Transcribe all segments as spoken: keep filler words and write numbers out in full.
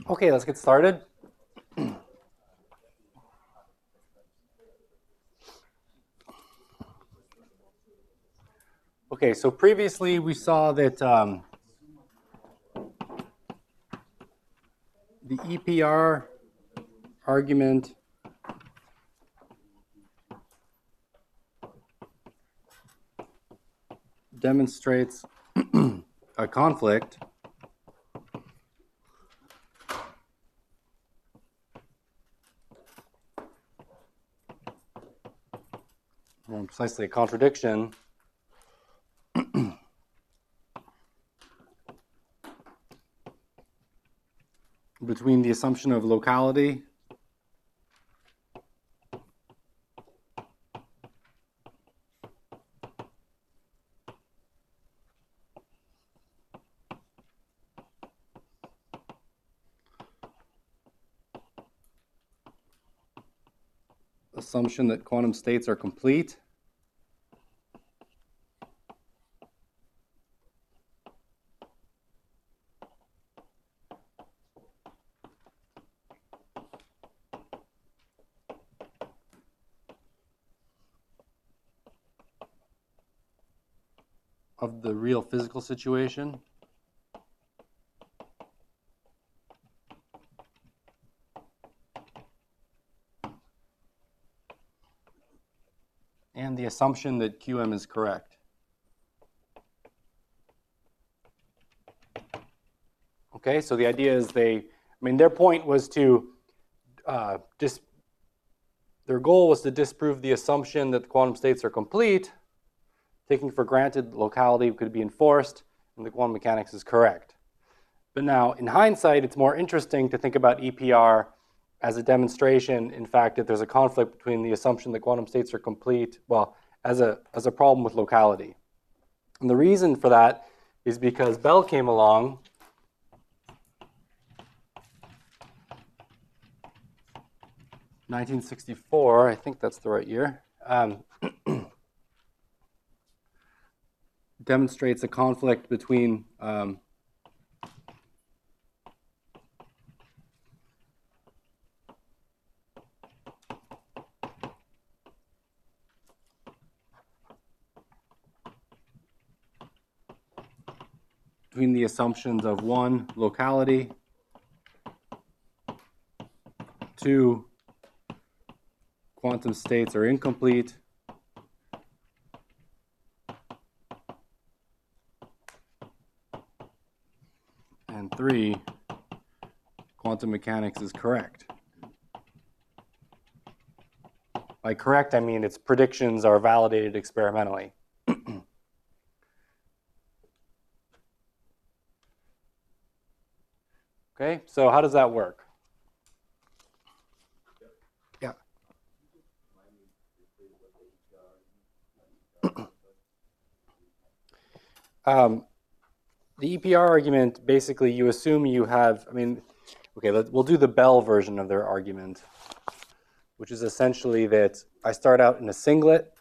Okay, let's get started. Okay, so previously we saw that um, the E P R argument demonstrates a conflict more precisely a contradiction between the assumption of locality assumption that quantum states are complete of the real physical situation. And the assumption that Q M is correct. Okay, so the idea is they, I mean, their point was to uh, dis, their goal was to disprove the assumption that the quantum states are complete, taking for granted locality could be enforced, and the quantum mechanics is correct. But now, in hindsight, it's more interesting to think about E P R as a demonstration, in fact, that there's a conflict between the assumption that quantum states are complete, well, as a, as a problem with locality. And the reason for that is because Bell came along nineteen sixty-four, I think that's the right year, um, demonstrates a conflict between um, between the assumptions of one, locality, two, quantum states are incomplete, and three, quantum mechanics is correct. By correct, I mean its predictions are validated experimentally. Okay, so how does that work? Yeah. um, the E P R argument, basically, you assume you have, I mean, okay, let, we'll do the Bell version of their argument, which is essentially that I start out in a singlet.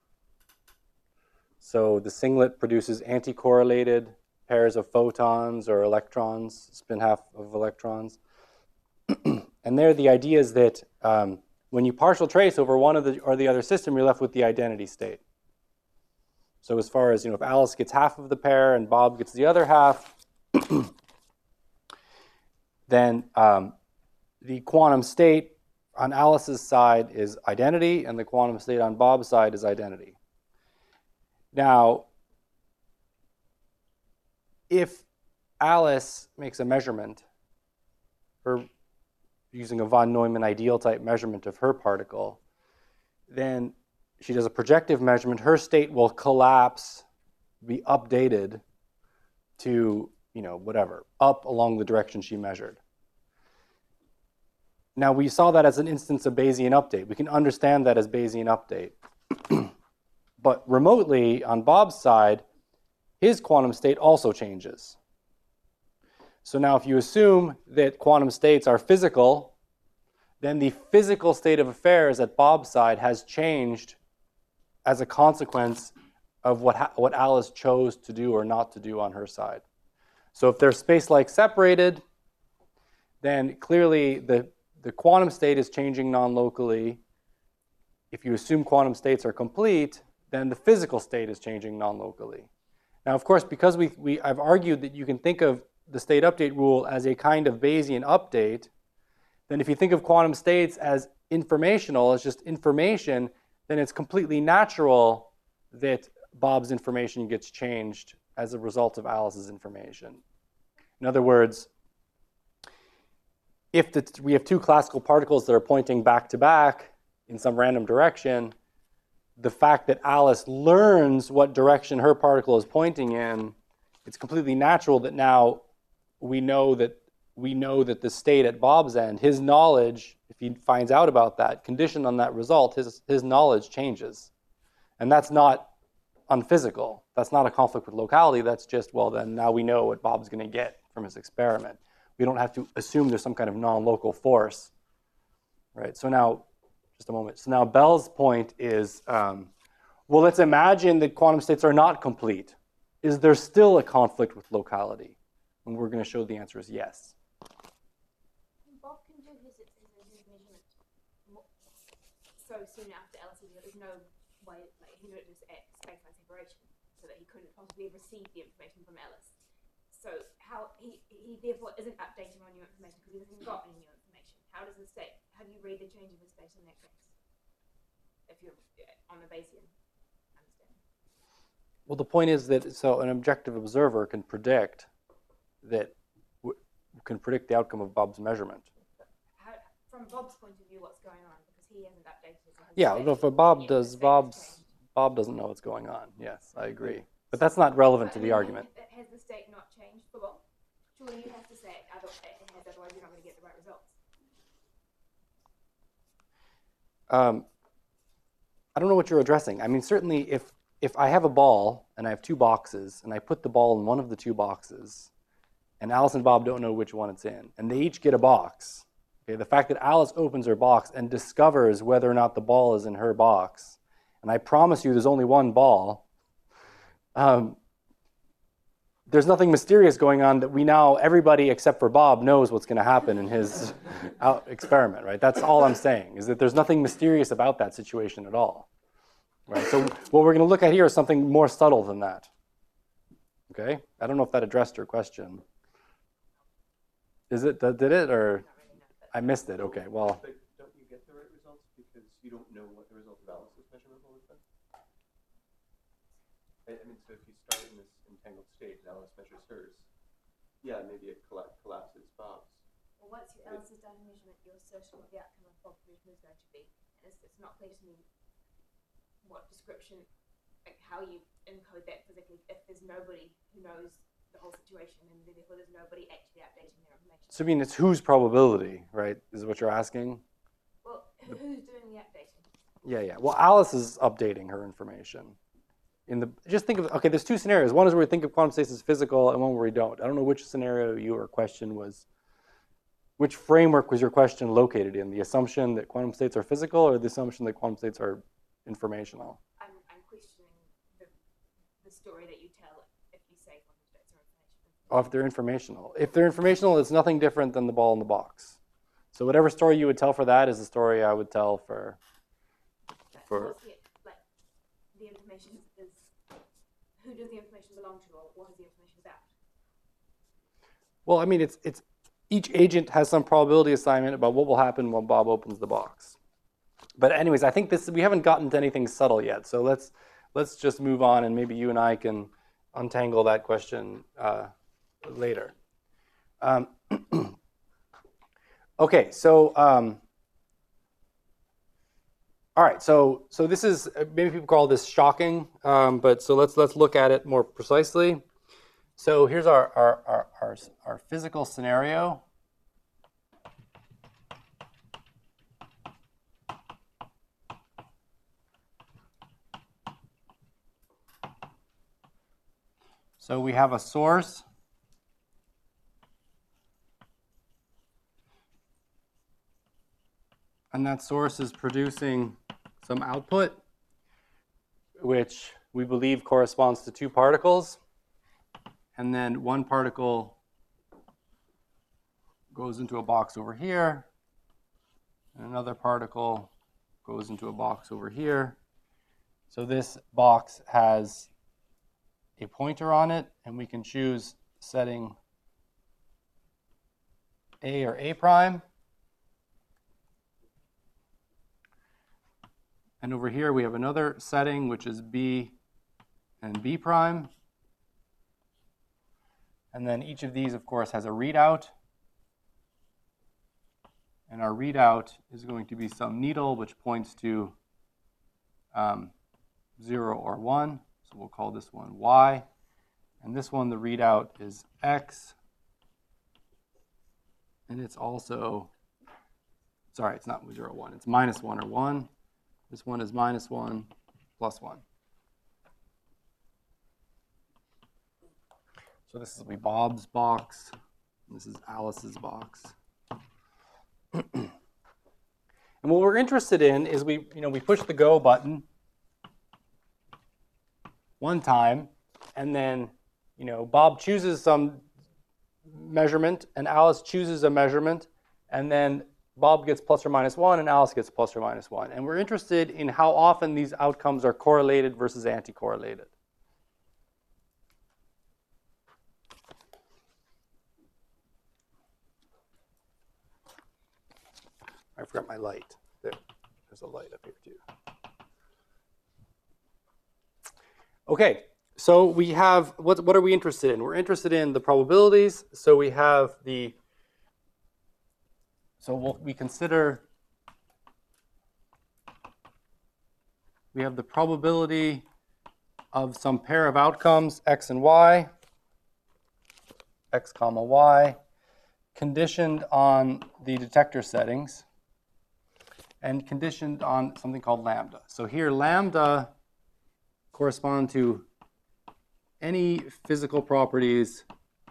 So the singlet produces anti-correlated pairs of photons or electrons, spin half of electrons. And there the idea is that um, when you partial trace over one of the or the other system, you're left with the identity state. So as far as, you know, if Alice gets half of the pair and Bob gets the other half, then um, the quantum state on Alice's side is identity, and the quantum state on Bob's side is identity. Now, if Alice makes a measurement, her using a von Neumann ideal type measurement of her particle, then she does a projective measurement, her state will collapse, be updated to, you know, whatever, up along the direction she measured. Now, we saw that as an instance of Bayesian update. We can understand that as Bayesian update. But remotely, on Bob's side, his quantum state also changes. So now if you assume that quantum states are physical, then the physical state of affairs at Bob's side has changed as a consequence of what, what Alice chose to do or not to do on her side. So if they're space-like separated, then clearly the, the quantum state is changing non-locally. If you assume quantum states are complete, then the physical state is changing non-locally. Now, of course, because we, we, I've argued that you can think of the state update rule as a kind of Bayesian update, then if you think of quantum states as informational, as just information, then it's completely natural that Bob's information gets changed as a result of Alice's information. In other words, if the, we have two classical particles that are pointing back to back in some random direction, the fact that Alice learns what direction her particle is pointing in, it's completely natural that now we know that we know that the state at Bob's end, his knowledge, if he finds out about that, conditioned on that result, his, his knowledge changes. And that's not unphysical. That's not a conflict with locality. That's just, well, then now we know what Bob's going to get from his experiment. We don't have to assume there's some kind of non-local force, right? So now, just a moment. So now Bell's point is, um, well, let's imagine that quantum states are not complete. Is there still a conflict with locality? And we're going to show the answer is yes. Bob can do his, his, his measurement so soon after L S E, there's no way, like, he knew it was at space-time separation, so that he couldn't possibly have received the information from Alice. So how he, he therefore isn't updating on new information because he hasn't got any new information. How does the state, how do you read the change of the state in that case? If you're on the Bayesian understanding. Well, the point is that, so an objective observer can predict that, w can predict the outcome of Bob's measurement. How, from Bob's point of view, what's going on? Because he hasn't updated it. Yeah, but for Bob does, Bob's, Bob doesn't know what's going on. Yes, I agree. But that's not relevant to the argument. Has the state not changed for Bob? Surely you have to say it, it has, otherwise you're not going to get the right results. Um, I don't know what you're addressing. I mean, certainly if, if I have a ball and I have two boxes and I put the ball in one of the two boxes and Alice and Bob don't know which one it's in and they each get a box, okay, the fact that Alice opens her box and discovers whether or not the ball is in her box, and I promise you there's only one ball, um, there's nothing mysterious going on that we now, everybody except for Bob knows what's going to happen in his out experiment, right? That's all I'm saying, is that there's nothing mysterious about that situation at all, right? So what we're going to look at here is something more subtle than that, okay? I don't know if that addressed your question. Is it, did it, or I missed it? Okay, well. But don't you get the right results because you don't know what the result of Alice's measurement will have been? I mean, so if you start in this entangled state and Alice measures hers, yeah, maybe it colla collapses Bob's. Well, once you, Alice has done a measurement, your assertion of the outcome of Bob's measurement is going to be, and it's, it's not clear to me what description, like how you encode that physically if there's nobody who knows the whole situation and therefore there's nobody actually updating their information. So I mean, it's whose probability, right, is what you're asking? Well, who's doing the updating? Yeah, yeah. Well, Alice is updating her information. In the, just think of, okay, there's two scenarios. One is where we think of quantum states as physical and one where we don't. I don't know which scenario your question was, which framework was your question located in? The assumption that quantum states are physical or the assumption that quantum states are informational? I'm, I'm questioning the, the story that you tell if you say quantum states are informational. Oh, if they're informational. If they're informational, it's nothing different than the ball in the box. So whatever story you would tell for that is the story I would tell for... for What's the, like, the information is, who does the information belong to, or what is the information about? Well, I mean, it's, it's each agent has some probability assignment about what will happen when Bob opens the box. But anyways, I think this, we haven't gotten to anything subtle yet. So let's, let's just move on, and maybe you and I can untangle that question uh, later. Um, okay, so... Um, All right, so so this is, maybe people call this shocking, um, but so let's let's look at it more precisely. So here's our our our our, our physical scenario. So we have a source. And that source is producing some output, which we believe corresponds to two particles. And then one particle goes into a box over here, and another particle goes into a box over here. So this box has a pointer on it, and we can choose setting A or A prime. And over here we have another setting, which is B and B prime. And then each of these, of course, has a readout. And our readout is going to be some needle, which points to um, zero or one. So we'll call this one Y. And this one, the readout is X. And it's also, sorry, it's not zero, one. It's minus one or one. This one is minus one, plus one. So this will be Bob's box. And this is Alice's box. And what we're interested in is we, you know, we push the go button one time, and then, you know, Bob chooses some measurement, and Alice chooses a measurement, and then Bob gets plus or minus one, and Alice gets plus or minus one. And we're interested in how often these outcomes are correlated versus anti-correlated. I forgot my light. There, there's a light up here too. Okay, so we have, what, what are we interested in? We're interested in the probabilities. So we have the, so we'll, we consider, we have the probability of some pair of outcomes, x and y, x comma y, conditioned on the detector settings, and conditioned on something called lambda. So here lambda correspond to any physical properties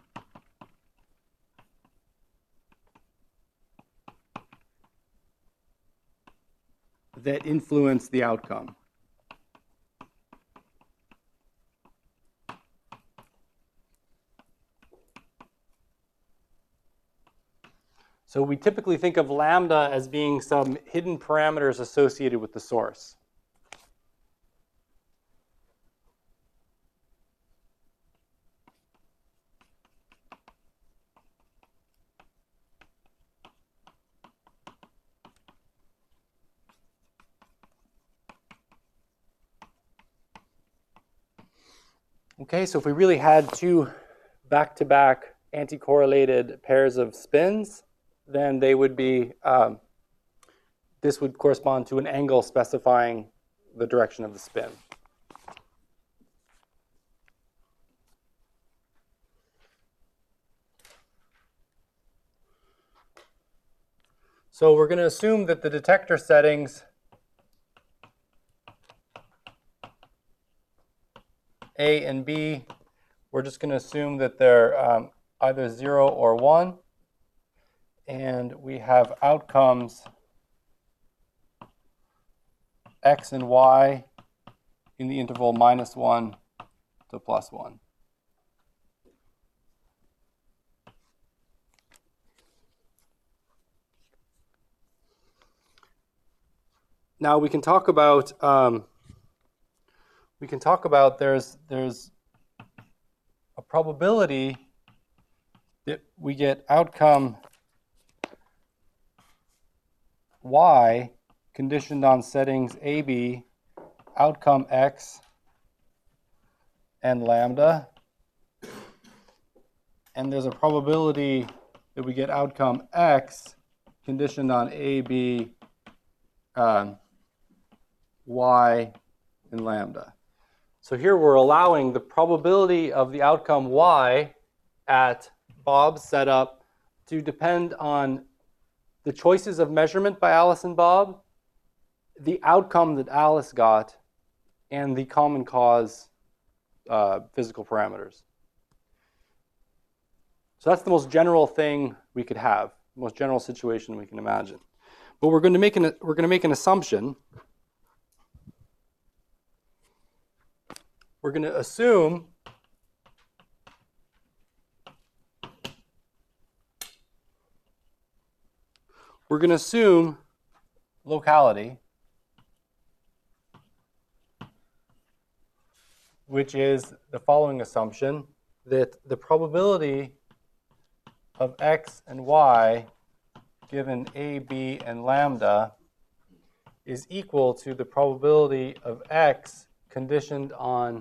that influence the outcome. So we typically think of lambda as being some hidden parameters associated with the source. Okay, so if we really had two back-to-back anti-correlated pairs of spins, then they would be, um, this would correspond to an angle specifying the direction of the spin. So we're going to assume that the detector settings A and B, we're just going to assume that they're um, either zero or one. And we have outcomes x and y in the interval minus one to plus one. Now we can talk about um, we can talk about there's there's a probability that we get outcome y conditioned on settings A, B, outcome x, and lambda. And there's a probability that we get outcome x conditioned on A, B, uh, y, and lambda. So here we're allowing the probability of the outcome y at Bob's setup to depend on the choices of measurement by Alice and Bob, the outcome that Alice got, and the common cause uh, physical parameters. So that's the most general thing we could have, the most general situation we can imagine. But we're going to make an, we're going to make an assumption. We're going to assume we're going to assume locality, which is the following assumption, that the probability of x and y given a, b, and lambda is equal to the probability of x conditioned on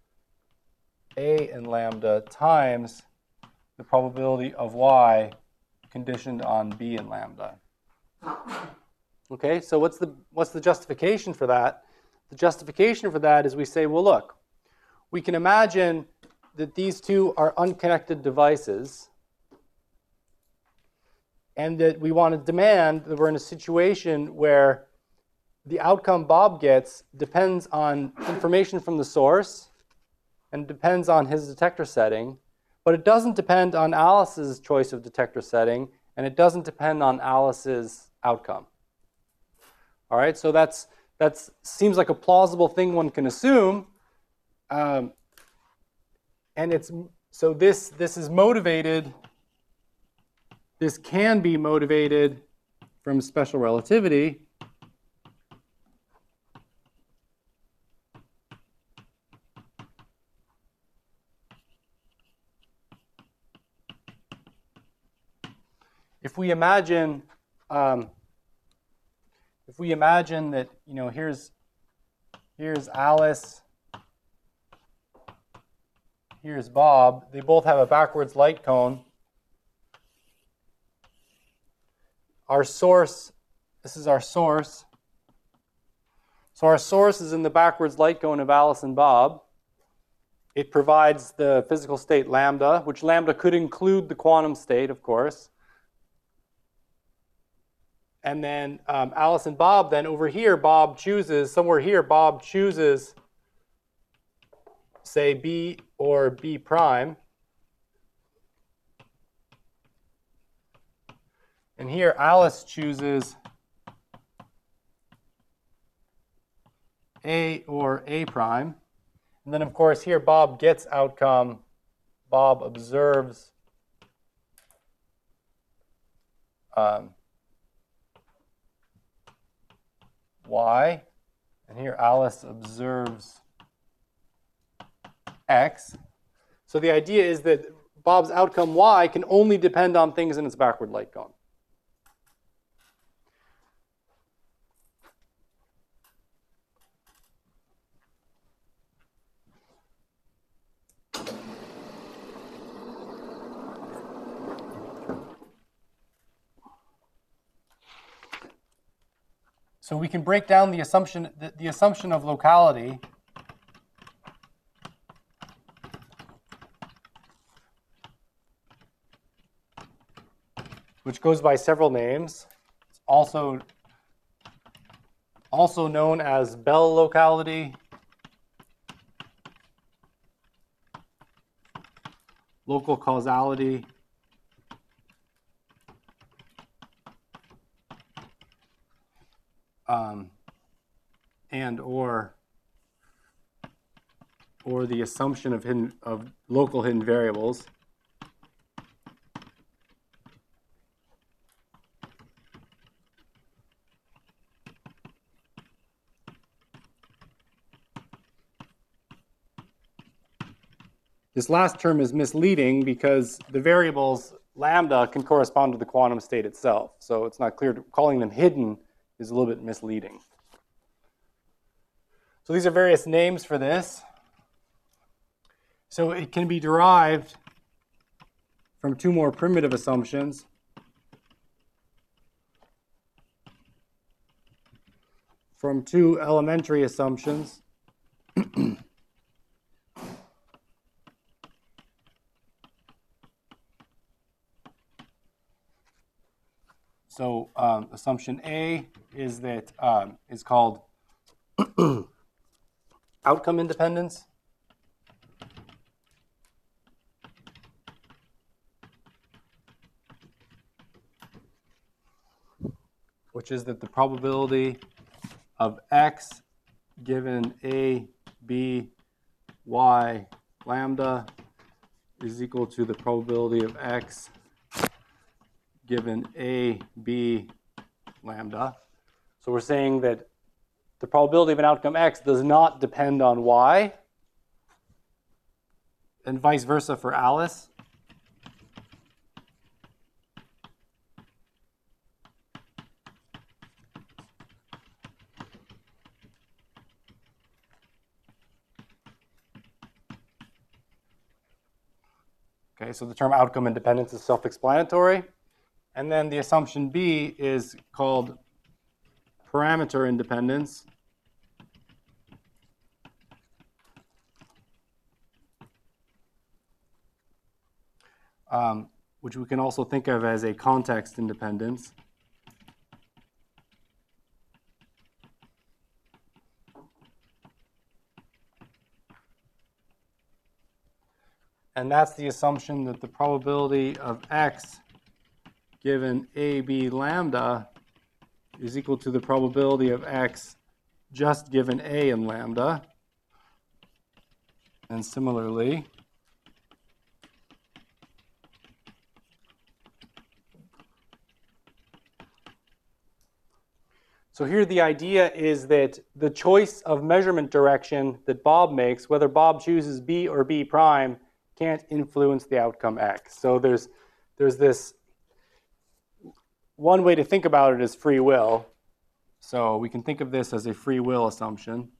a and lambda times the probability of y conditioned on b and lambda. Okay, so what's the, what's the justification for that? The justification for that is we say, well, look, we can imagine that these two are unconnected devices and that we want to demand that we're in a situation where the outcome Bob gets depends on information from the source and depends on his detector setting, but it doesn't depend on Alice's choice of detector setting, and it doesn't depend on Alice's outcome. All right, so that's that seems like a plausible thing one can assume, um, and it's so this this is motivated. This can be motivated from special relativity. If we imagine, um, if we imagine that, you know, here's here's Alice, here's Bob. They both have a backwards light cone. Our source, this is our source. So our source is in the backwards light cone of Alice and Bob. It provides the physical state lambda, which lambda could include the quantum state, of course. And then um, Alice and Bob, then over here, Bob chooses, somewhere here, Bob chooses, say, B or B prime. And here, Alice chooses A or A prime. And then, of course, here, Bob gets outcome. Bob observes um, Y. And here, Alice observes X. So the idea is that Bob's outcome Y can only depend on things in its backward light cone. So we can break down the assumption, the, the assumption of locality which goes by several names. It's also, also known as Bell locality, local causality, um, and or or the assumption of hidden of local hidden variables. This last term is misleading because the variables lambda can correspond to the quantum state itself. So it's not clear. Calling them hidden is a little bit misleading. So these are various names for this. So it can be derived from two more primitive assumptions. From two elementary assumptions. So um, assumption A is that um, is called outcome independence. Which is that the probability of X given A, B, Y, lambda is equal to the probability of X given A, B, lambda. So we're saying that the probability of an outcome X does not depend on Y, and vice versa for Alice. Okay, so the term outcome independence is self-explanatory. And then the assumption B is called parameter independence. Um, which we can also think of as a context independence. And that's the assumption that the probability of X given A B lambda is equal to the probability of X just given A and lambda. And similarly, so here the idea is that the choice of measurement direction that Bob makes, whether Bob chooses B or B prime, can't influence the outcome X. So there's, there's this, one way to think about it is free will. So we can think of this as a free will assumption.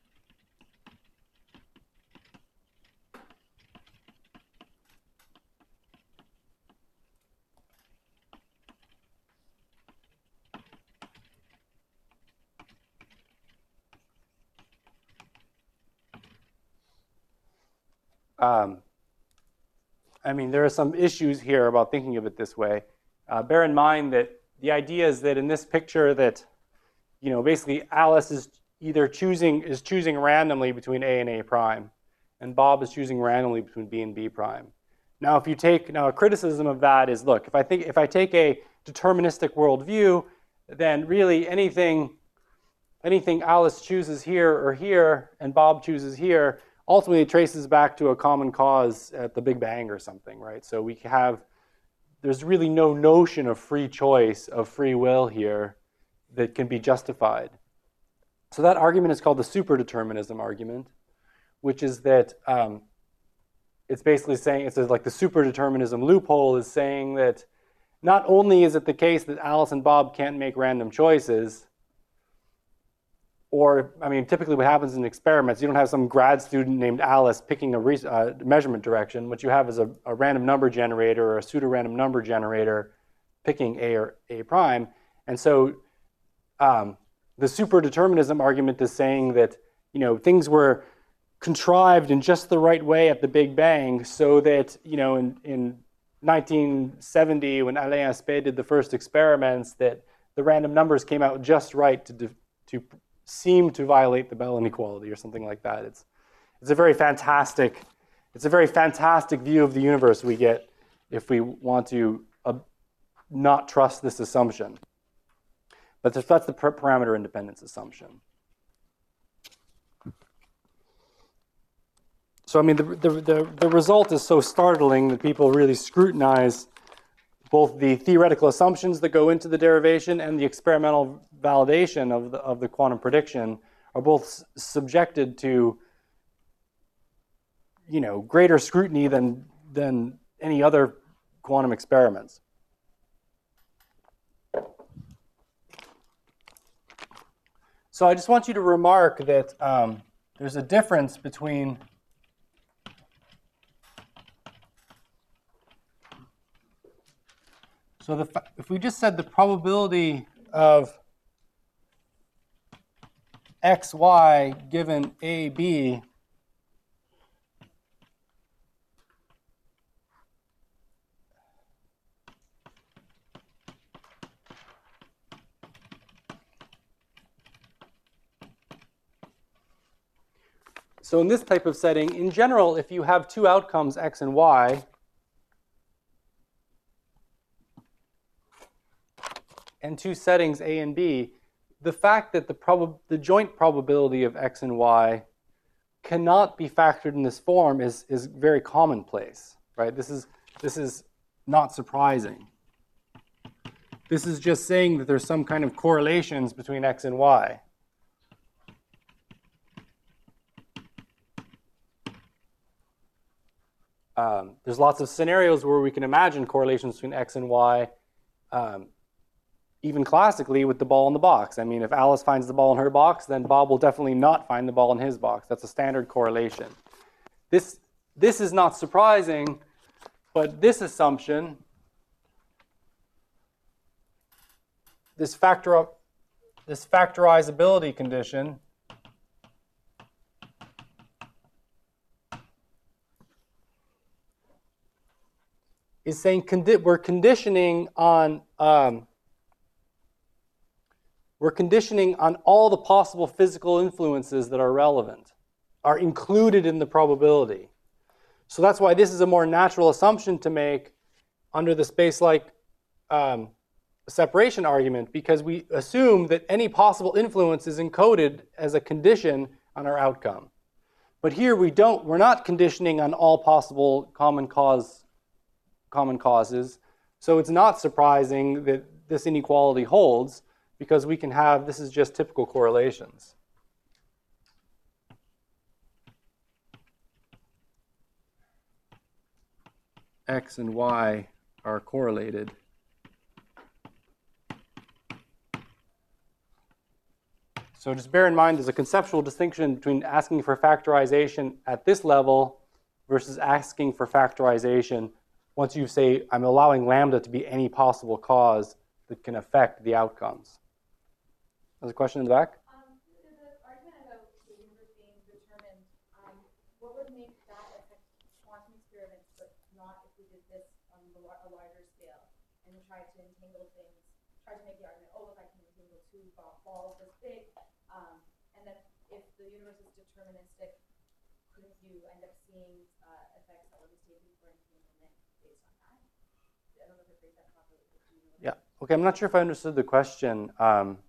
Um, I mean, there are some issues here about thinking of it this way. Uh, bear in mind that the idea is that in this picture that, you know, basically Alice is either choosing, is choosing randomly between A and A prime, and Bob is choosing randomly between B and B prime. Now, if you take, now a criticism of that is, look, if I think, if I take a deterministic worldview, then really anything, anything Alice chooses here or here, and Bob chooses here, ultimately it traces back to a common cause at the Big Bang or something, right? So we have, there's really no notion of free choice, of free will here that can be justified. So that argument is called the superdeterminism argument, which is that um, it's basically saying, it's like the superdeterminism loophole is saying that not only is it the case that Alice and Bob can't make random choices, or, I mean, typically what happens in experiments, you don't have some grad student named Alice picking a re uh, measurement direction. What you have is a, a random number generator or a pseudo-random number generator picking A or A prime. And so um, the superdeterminism argument is saying that, you know, things were contrived in just the right way at the Big Bang so that, you know, in, in nineteen seventy, when Alain Aspect did the first experiments, that the random numbers came out just right to, to seem to violate the Bell inequality or something like that. It's, it's a very fantastic, it's a very fantastic view of the universe we get if we want to uh, not trust this assumption. But that's the parameter independence assumption. So I mean, the, the, the, the result is so startling that people really scrutinize both the theoretical assumptions that go into the derivation and the experimental validation of the, of the quantum prediction are both subjected to, you know, greater scrutiny than, than any other quantum experiments. So I just want you to remark that um, there's a difference between So the, if we just said the probability of xy given A B so in this type of setting, in general, if you have two outcomes, x and y, and two settings A and B, the fact that the, prob the joint probability of x and y cannot be factored in this form is, is very commonplace, right? This is, this is not surprising. This is just saying that there's some kind of correlations between x and y. Um, there's lots of scenarios where we can imagine correlations between x and y, um, even classically with the ball in the box. I mean, if Alice finds the ball in her box, then Bob will definitely not find the ball in his box. That's a standard correlation. This, this is not surprising, but this assumption, this, factor, this factorizability condition, is saying condi we're conditioning on um, we're conditioning on all the possible physical influences that are relevant, are included in the probability. So that's why this is a more natural assumption to make under the space-like um, separation argument, because we assume that any possible influence is encoded as a condition on our outcome. But here we don't, we're not conditioning on all possible common cause common causes. So it's not surprising that this inequality holds, because we can have, this is just typical correlations. X and Y are correlated. So just bear in mind there's a conceptual distinction between asking for factorization at this level versus asking for factorization once you say, I'm allowing lambda to be any possible cause that can affect the outcomes. There's a question in the back? Um, the, the argument about the universe being determined, um, what would make that affect quantum experiments, but not if we did this on the, a larger scale and we tried to entangle things, tried to make the argument, oh, look, I can entangle two balls this big, um, and then if the universe is deterministic, couldn't you end up seeing uh, effects that were mistaken for entanglement based on that? I don't know if I phrased that properly. Yeah. Okay, I'm not sure if I understood the question. Um,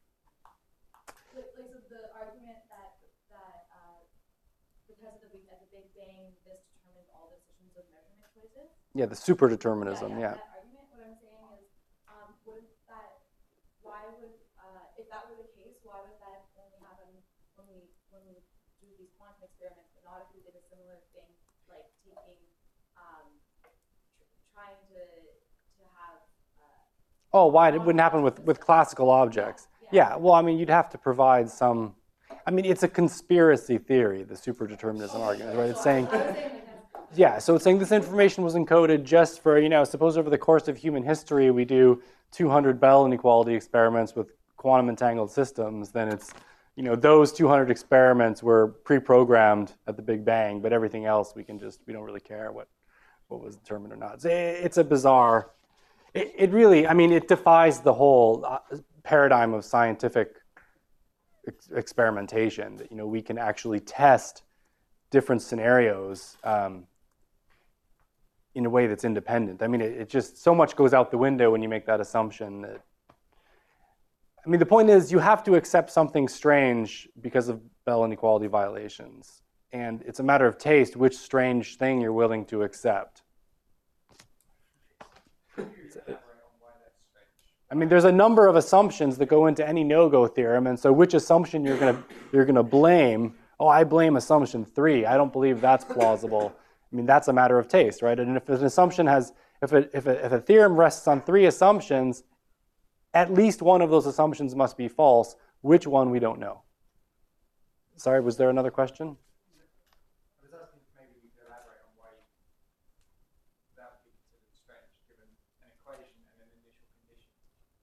Like, so the argument that that uh, because of the big, at the Big Bang, this determined all decisions of measurement choices. yeah, the superdeterminism. Yeah, yeah, Yeah. that argument. What I'm saying is, um, wouldn't that? Why would uh, if that were the case? Why would that only happen when we when we do these quantum experiments, but not if we did a similar thing, like taking, um, tr trying to to have. Uh, Oh, why? It wouldn't happen with, with classical objects. Yeah, well, I mean, you'd have to provide some, I mean, it's a conspiracy theory, the superdeterminism argument, right? It's saying, yeah, so it's saying this information was encoded just for, you know, suppose over the course of human history we do two hundred Bell inequality experiments with quantum entangled systems, then it's, you know, those two hundred experiments were pre-programmed at the Big Bang, but everything else we can just, we don't really care what, what was determined or not. It's, it's a bizarre, it, it really, I mean, it defies the whole uh, paradigm of scientific ex experimentation, that, you know, we can actually test different scenarios um, in a way that's independent. I mean, it, it just, so much goes out the window when you make that assumption that, I mean, the point is you have to accept something strange because of Bell inequality violations. And it's a matter of taste which strange thing you're willing to accept. I mean, there's a number of assumptions that go into any no-go theorem, and so which assumption you're gonna you're gonna blame? Oh, I blame assumption three. I don't believe that's plausible. I mean, that's a matter of taste, right? And if an assumption has, if a if a, if a theorem rests on three assumptions, at least one of those assumptions must be false. Which one we don't know. Sorry, was there another question? I was asking if maybe you could elaborate on why that would be considered strange, given an equation and an initial condition.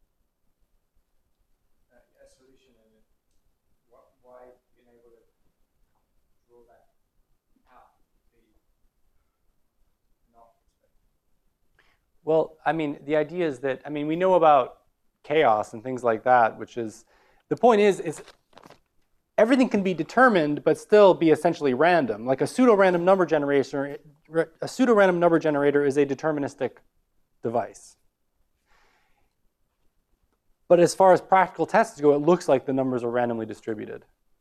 Uh, a solution and a, what, why being able to draw that out would be not expected. Well, I mean, the idea is that, I mean, we know about chaos and things like that, which is, the point is, is everything can be determined, but still be essentially random. Like a pseudo-random number generator, a pseudo-random number generator is a deterministic device. But as far as practical tests go, it looks like the numbers are randomly distributed.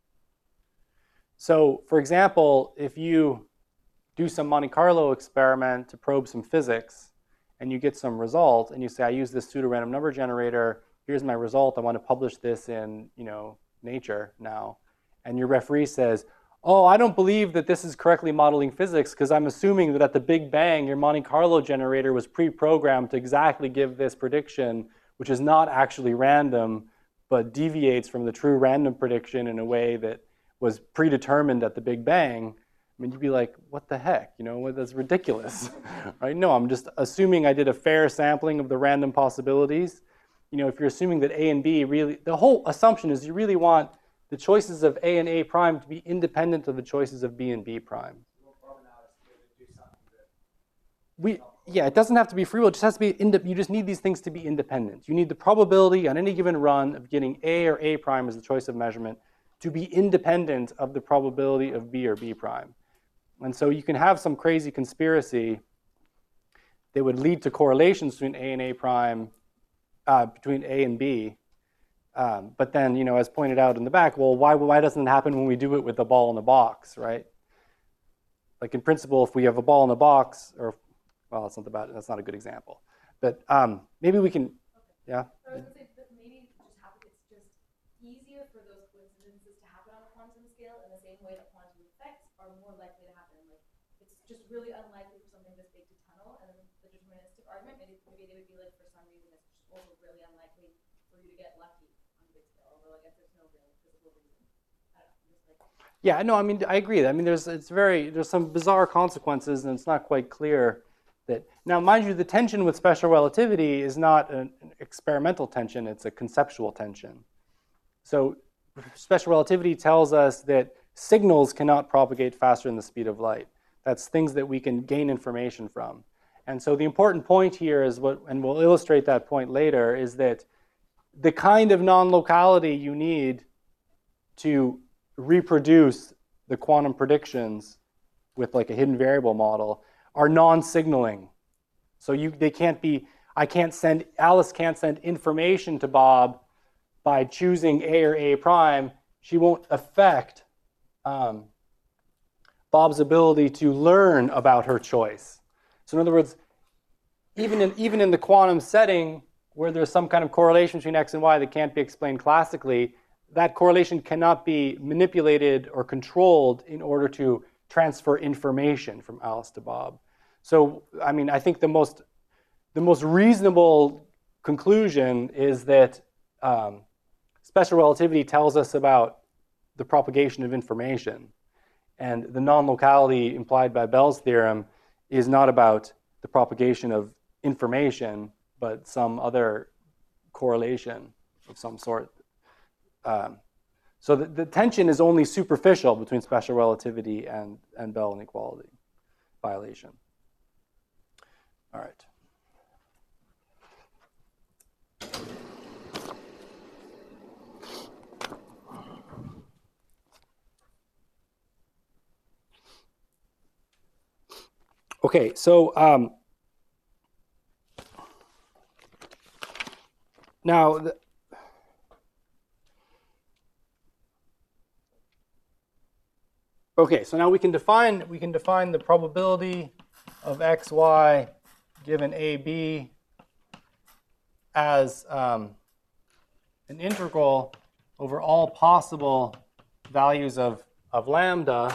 So, for example, if you do some Monte Carlo experiment to probe some physics, and you get some result, and you say, I use this pseudo-random number generator, here's my result, I want to publish this in, you know, Nature now. And your referee says, oh, I don't believe that this is correctly modeling physics because I'm assuming that at the Big Bang, your Monte Carlo generator was pre-programmed to exactly give this prediction, which is not actually random, but deviates from the true random prediction in a way that was predetermined at the Big Bang. I mean, you'd be like, what the heck? You know, that's ridiculous, right? No, I'm just assuming I did a fair sampling of the random possibilities. You know, if you're assuming that A and B really, the whole assumption is you really want the choices of A and A prime to be independent of the choices of B and B prime. We, yeah, it doesn't have to be free will. It just has to be, inde- you just need these things to be independent. You need the probability on any given run of getting A or A prime as the choice of measurement to be independent of the probability of B or B prime. And so you can have some crazy conspiracy that would lead to correlations between A and A prime, uh, between A and B. Um, but then, you know, as pointed out in the back, well, why, why doesn't it happen when we do it with a ball in a box, right? Like in principle, if we have a ball in a box, or, well, that's not, about, that's not a good example. But um, maybe we can, yeah? So I was going to say that maybe it just happens, it's just easier for those coincidences to happen on a quantum scale in the same way that quantum effects are more likely to happen. Like, it's just really unlikely for something this big to tunnel, and then the deterministic argument, maybe, maybe they would be like, for some reason, it's just also really unlikely for you to get lucky on a big scale, although I guess there's no real physical reason. I don't know, just like... Yeah, no, I mean, I agree. I mean, there's, it's very, there's some bizarre consequences, and it's not quite clear that, now, mind you, the tension with special relativity is not an experimental tension, it's a conceptual tension. So special relativity tells us that signals cannot propagate faster than the speed of light. That's things that we can gain information from. And so the important point here is what, and we'll illustrate that point later, is that the kind of non-locality you need to reproduce the quantum predictions with like a hidden variable model are non-signaling. So you, they can't be, I can't send, Alice can't send information to Bob by choosing A or A prime. She won't affect um, Bob's ability to learn about her choice. So in other words, even in, even in the quantum setting where there's some kind of correlation between X and Y that can't be explained classically, that correlation cannot be manipulated or controlled in order to transfer information from Alice to Bob. So, I mean, I think the most, the most reasonable conclusion is that um, special relativity tells us about the propagation of information. And the non-locality implied by Bell's theorem is not about the propagation of information, but some other correlation of some sort. Um, so the, the tension is only superficial between special relativity and, and Bell inequality violation. All right. Okay, so um, now the, okay, so now we can define we can define the probability of x, y given a, b as um, an integral over all possible values of, of lambda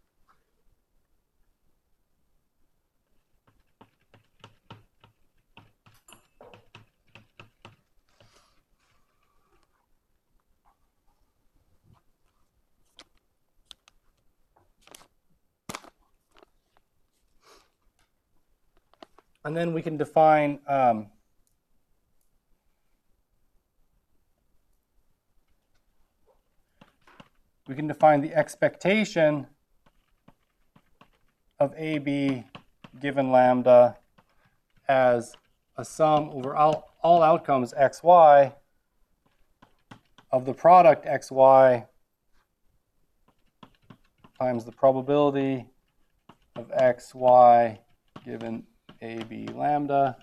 and then we can define um, we can define the expectation of A B given lambda as a sum over all, all outcomes xy of the product xy times the probability of xy given A B lambda.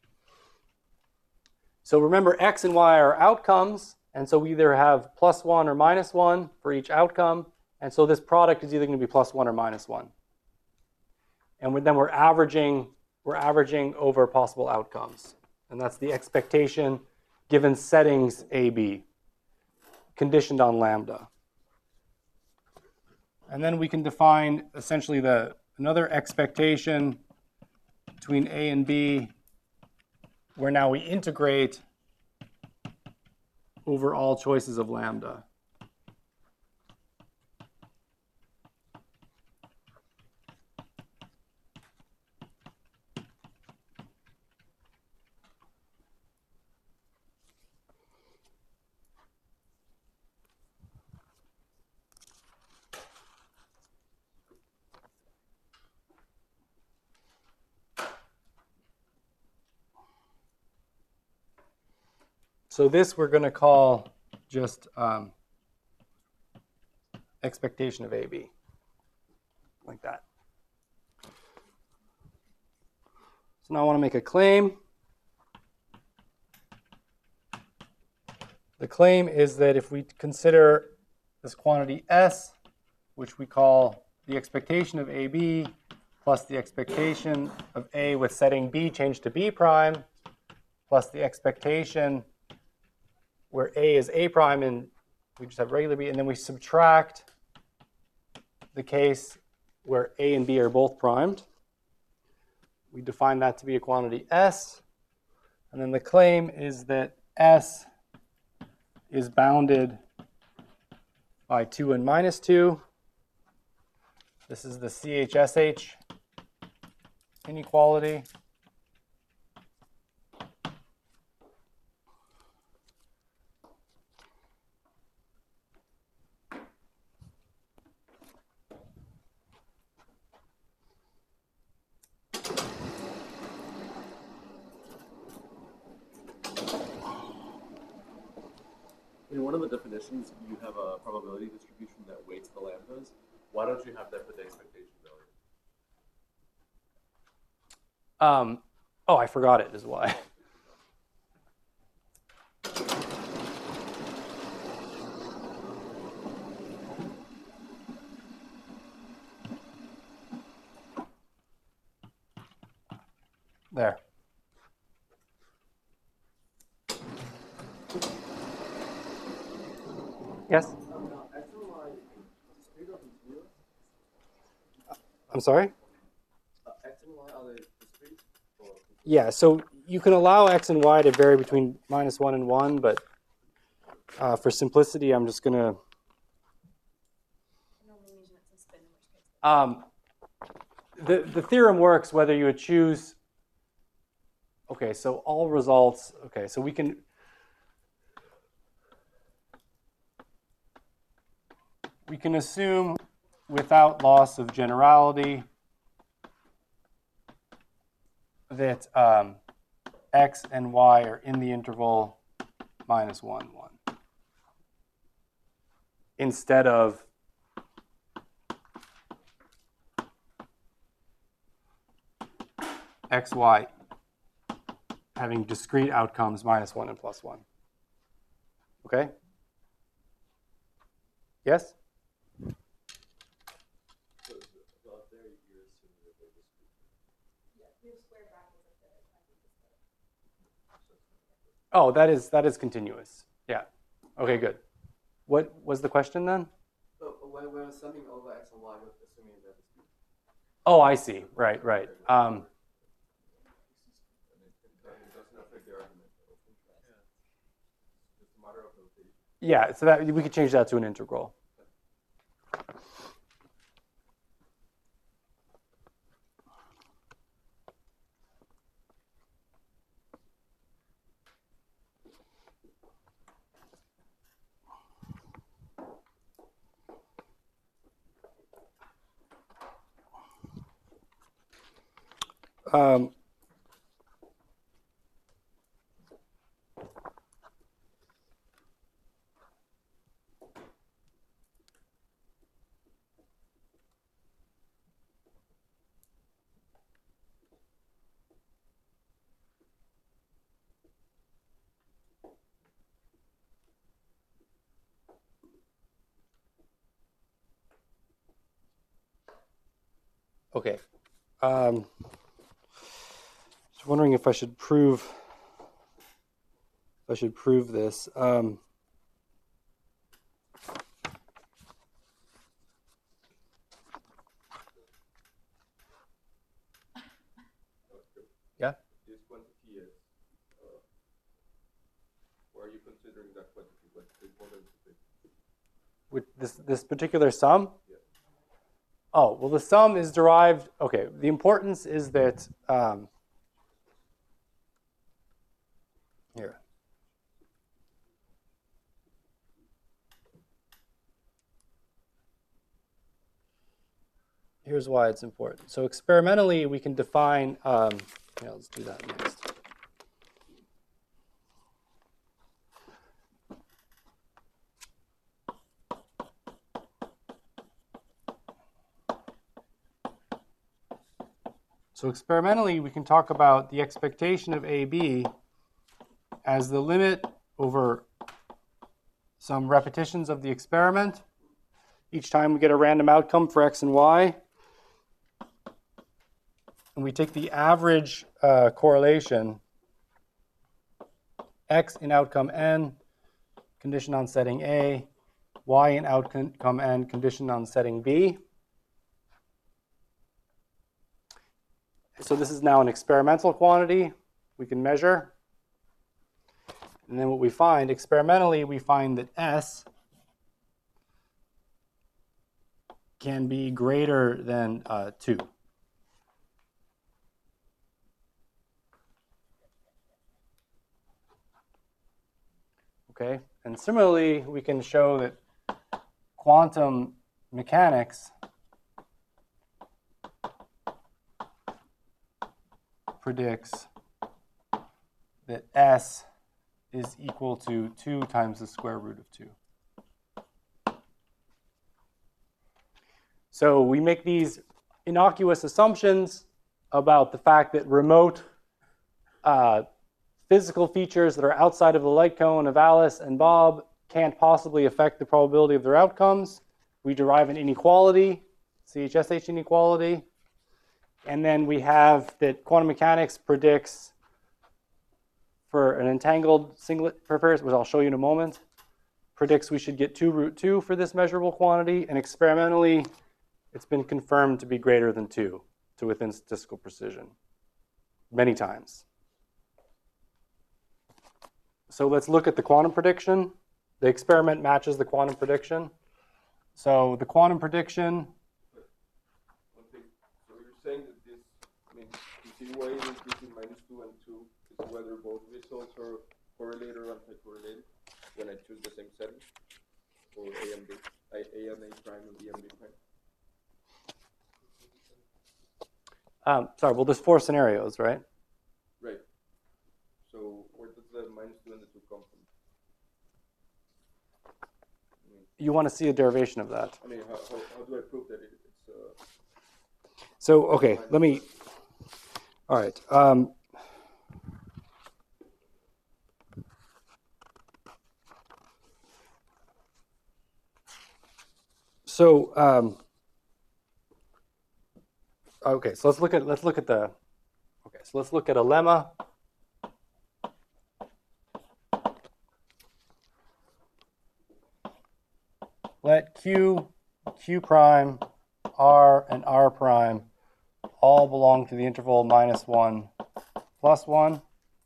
So remember, x and y are outcomes, and so we either have plus one or minus one for each outcome, and so this product is either going to be plus one or minus one. And then we're averaging we're averaging over possible outcomes. And that's the expectation given settings A, B, conditioned on lambda. And then we can define essentially the another expectation between A and B, where now we integrate over all choices of lambda. So this we're going to call just um, expectation of A B, like that. So now I want to make a claim. The claim is that if we consider this quantity S, which we call the expectation of A B plus the expectation of A with setting B changed to B prime, plus the expectation where A is A prime and we just have regular B, and then we subtract the case where A and B are both primed. We define that to be a quantity S, and then the claim is that S is bounded by two and minus two. This is the C H S H inequality. In one of the definitions, you have a probability distribution that weights the lambdas. Why don't you have that for the expectation value? Um, oh, I forgot it is why. There. Yes? I'm sorry? X and Y, are they discrete? Yeah, so you can allow X and Y to vary between minus one and one, but uh, for simplicity, I'm just going to... Um, the, the theorem works whether you would choose... Okay, so all results... Okay, so we can... We can assume without loss of generality that um, X and Y are in the interval minus one, one. Instead of X, Y having discrete outcomes minus one and plus one. Okay? Yes? Oh, that is that is continuous. Yeah. Okay, good. What was the question then? So when we're summing over X and Y, we're assuming that it's good. Oh, I see. Right, right. Um, yeah, so that we could change that to an integral. Um, okay. Um, Just wondering if I should prove if I should prove this. Um, yeah. This quantity is, uh, why are you considering that quantity? What's the importance of it? With this this particular sum? Yeah. Oh, well, the sum is derived. Okay, the importance is that um, here. Here's why it's important. So experimentally, we can define. Um, yeah, let's do that next. So experimentally, we can talk about the expectation of A B as the limit over some repetitions of the experiment. Each time we get a random outcome for x and y. And we take the average uh, correlation, x in outcome n, conditioned on setting A, y in outcome n, conditioned on setting B. So this is now an experimental quantity we can measure. And then what we find, experimentally, we find that S can be greater than uh, two. Okay, and similarly, we can show that quantum mechanics predicts that S is equal to two times the square root of two. So we make these innocuous assumptions about the fact that remote uh, physical features that are outside of the light cone of Alice and Bob can't possibly affect the probability of their outcomes. We derive an inequality, C H S H inequality. And then we have that quantum mechanics predicts for an entangled singlet purpose, which I'll show you in a moment, predicts we should get two root two for this measurable quantity. And experimentally, it's been confirmed to be greater than two to within statistical precision many times. So let's look at the quantum prediction. The experiment matches the quantum prediction. So the quantum prediction. One thing, so you're saying that this, I mean, you see why it is between minus two and two is whether both results are correlated or anti-correlated when I choose the same setting for A and B, I, A and A prime and B and B prime. Um, sorry, well, there's four scenarios, right? Right. So where does the minus two and the two come from? I mean, You want to see a derivation of that. I mean how, how, how do I prove that it, it's uh, So, okay, let me, all right. Um, so, um, okay, so let's look at, let's look at the, okay, so let's look at a lemma. Let Q, Q prime, R, and R prime all belong to the interval minus one plus one.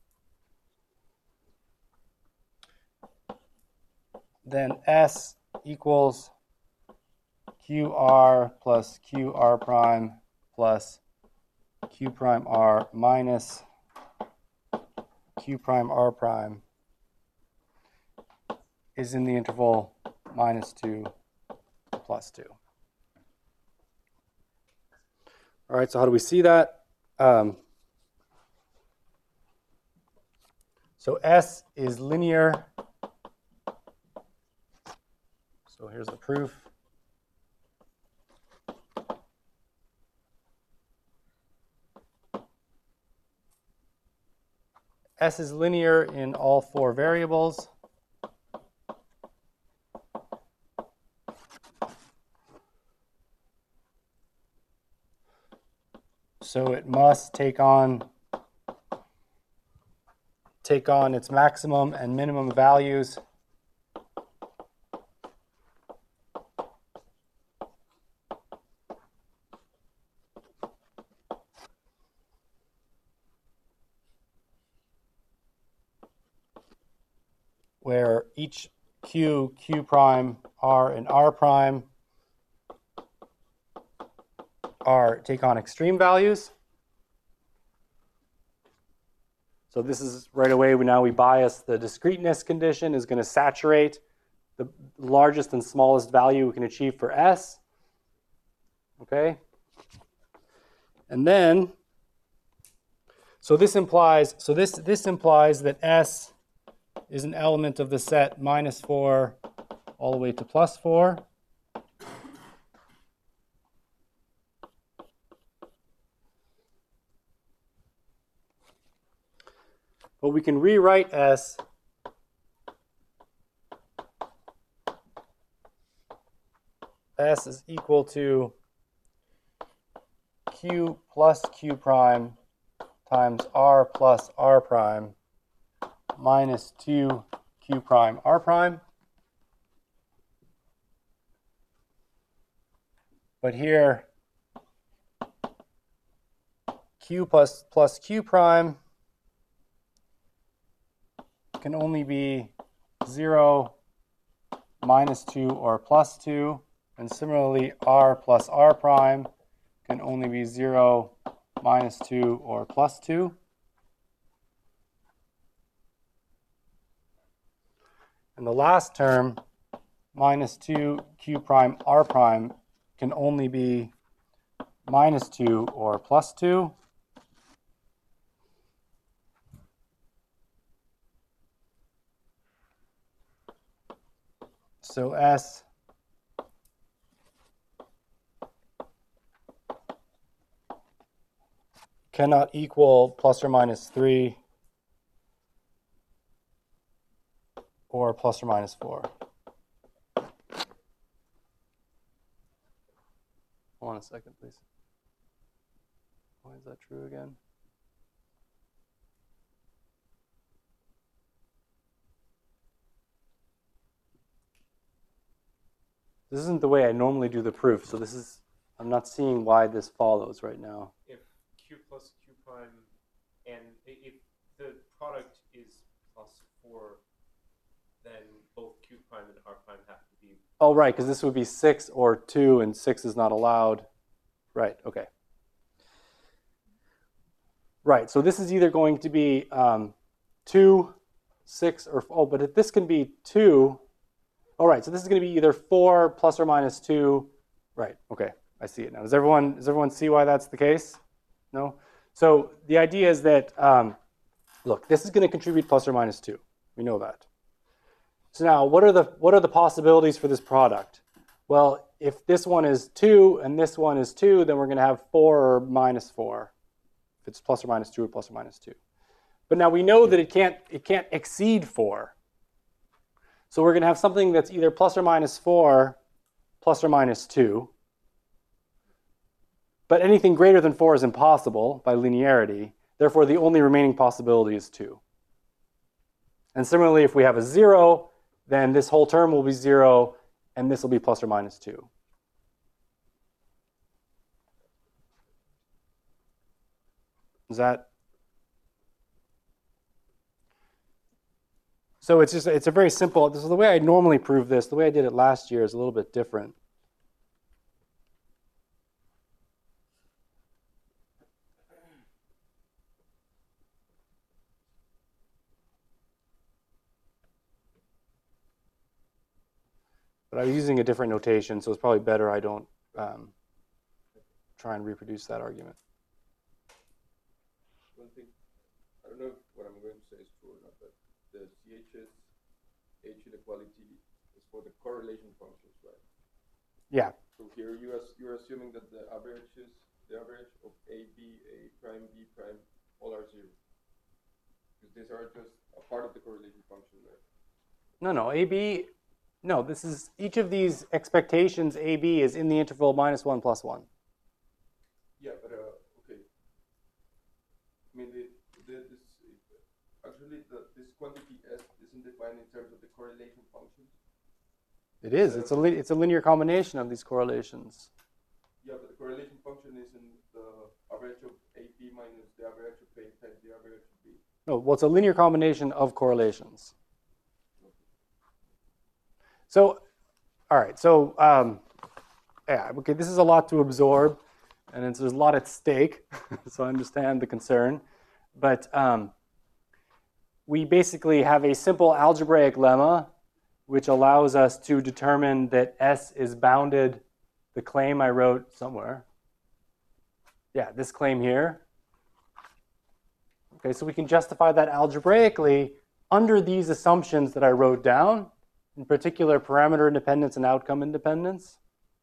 Then S equals Q R plus Q R prime plus Q prime R minus Q prime R prime is in the interval minus two plus two. All right, so how do we see that? Um, so S is linear. So here's the proof. S is linear in all four variables. So it must take on take on its maximum and minimum values. Where each Q, Q prime, R, and R prime are take on extreme values. So this is right away, we now we bias the discreteness condition is going to saturate the largest and smallest value we can achieve for S. Okay? And then, so this implies, so this, this implies that S is an element of the set minus four all the way to plus four. But we can rewrite S S is equal to Q plus Q prime times R plus R prime minus two Q prime R prime. But here, Q plus plus Q prime can only be zero, minus two, or plus two. And similarly, R plus R prime can only be zero, minus two, or plus two. And the last term, minus two Q prime R prime, can only be minus two or plus two. So S cannot equal plus or minus three or plus or minus four. Hold on a second, please. Why is that true again? This isn't the way I normally do the proof, so this is, I'm not seeing why this follows right now. If Q plus Q prime, and if the product is plus four, then both Q prime and R prime have to be. Oh, right, because this would be six or two, and six is not allowed. Right, okay. Right, so this is either going to be um, two, six, or, oh, but if this can be two. All right, so this is going to be either four plus or minus two. Right, okay, I see it now. Does everyone, does everyone see why that's the case? No? So the idea is that, um, look, this is going to contribute plus or minus two. We know that. So now, what are the, what are the possibilities for this product? Well, if this one is two and this one is two, then we're going to have four or minus four. If it's plus or minus two or plus or minus two. But now we know that it can't, it can't exceed four. So we're going to have something that's either plus or minus four, plus or minus two. But anything greater than four is impossible by linearity. Therefore, the only remaining possibility is two. And similarly, if we have a zero, then this whole term will be zero, and this will be plus or minus two. Is that? So it's just, it's a very simple, this is the way I normally prove this. The way I did it last year is a little bit different. But I was using a different notation, so it's probably better I don't um, try and reproduce that argument. One thing, I don't know if what I'm going to say is true or not, but the C H S H inequality is for the correlation functions, right? Yeah. So here you as, you're assuming that the averages, the average of A, B, A prime, B prime, all are zero. Because these are just a part of the correlation function, right? No, no, A, B, no, this is, each of these expectations A, B is in the interval minus one plus one. Yeah, but uh, okay. I mean, the, the, this, actually, the, quantity S isn't defined in terms of the correlation functions. It is. It's a li- it's a linear combination of these correlations. Yeah, but the correlation function isn't the average of A B minus the average of A times the average of B. No, well, it's a linear combination of correlations. So, all right. So, um, yeah. Okay. This is a lot to absorb, and it's, there's a lot at stake. So I understand the concern, but um, we basically have a simple algebraic lemma, which allows us to determine that S is bounded. The claim I wrote somewhere. Yeah, this claim here. Okay, so we can justify that algebraically under these assumptions that I wrote down, in particular parameter independence and outcome independence.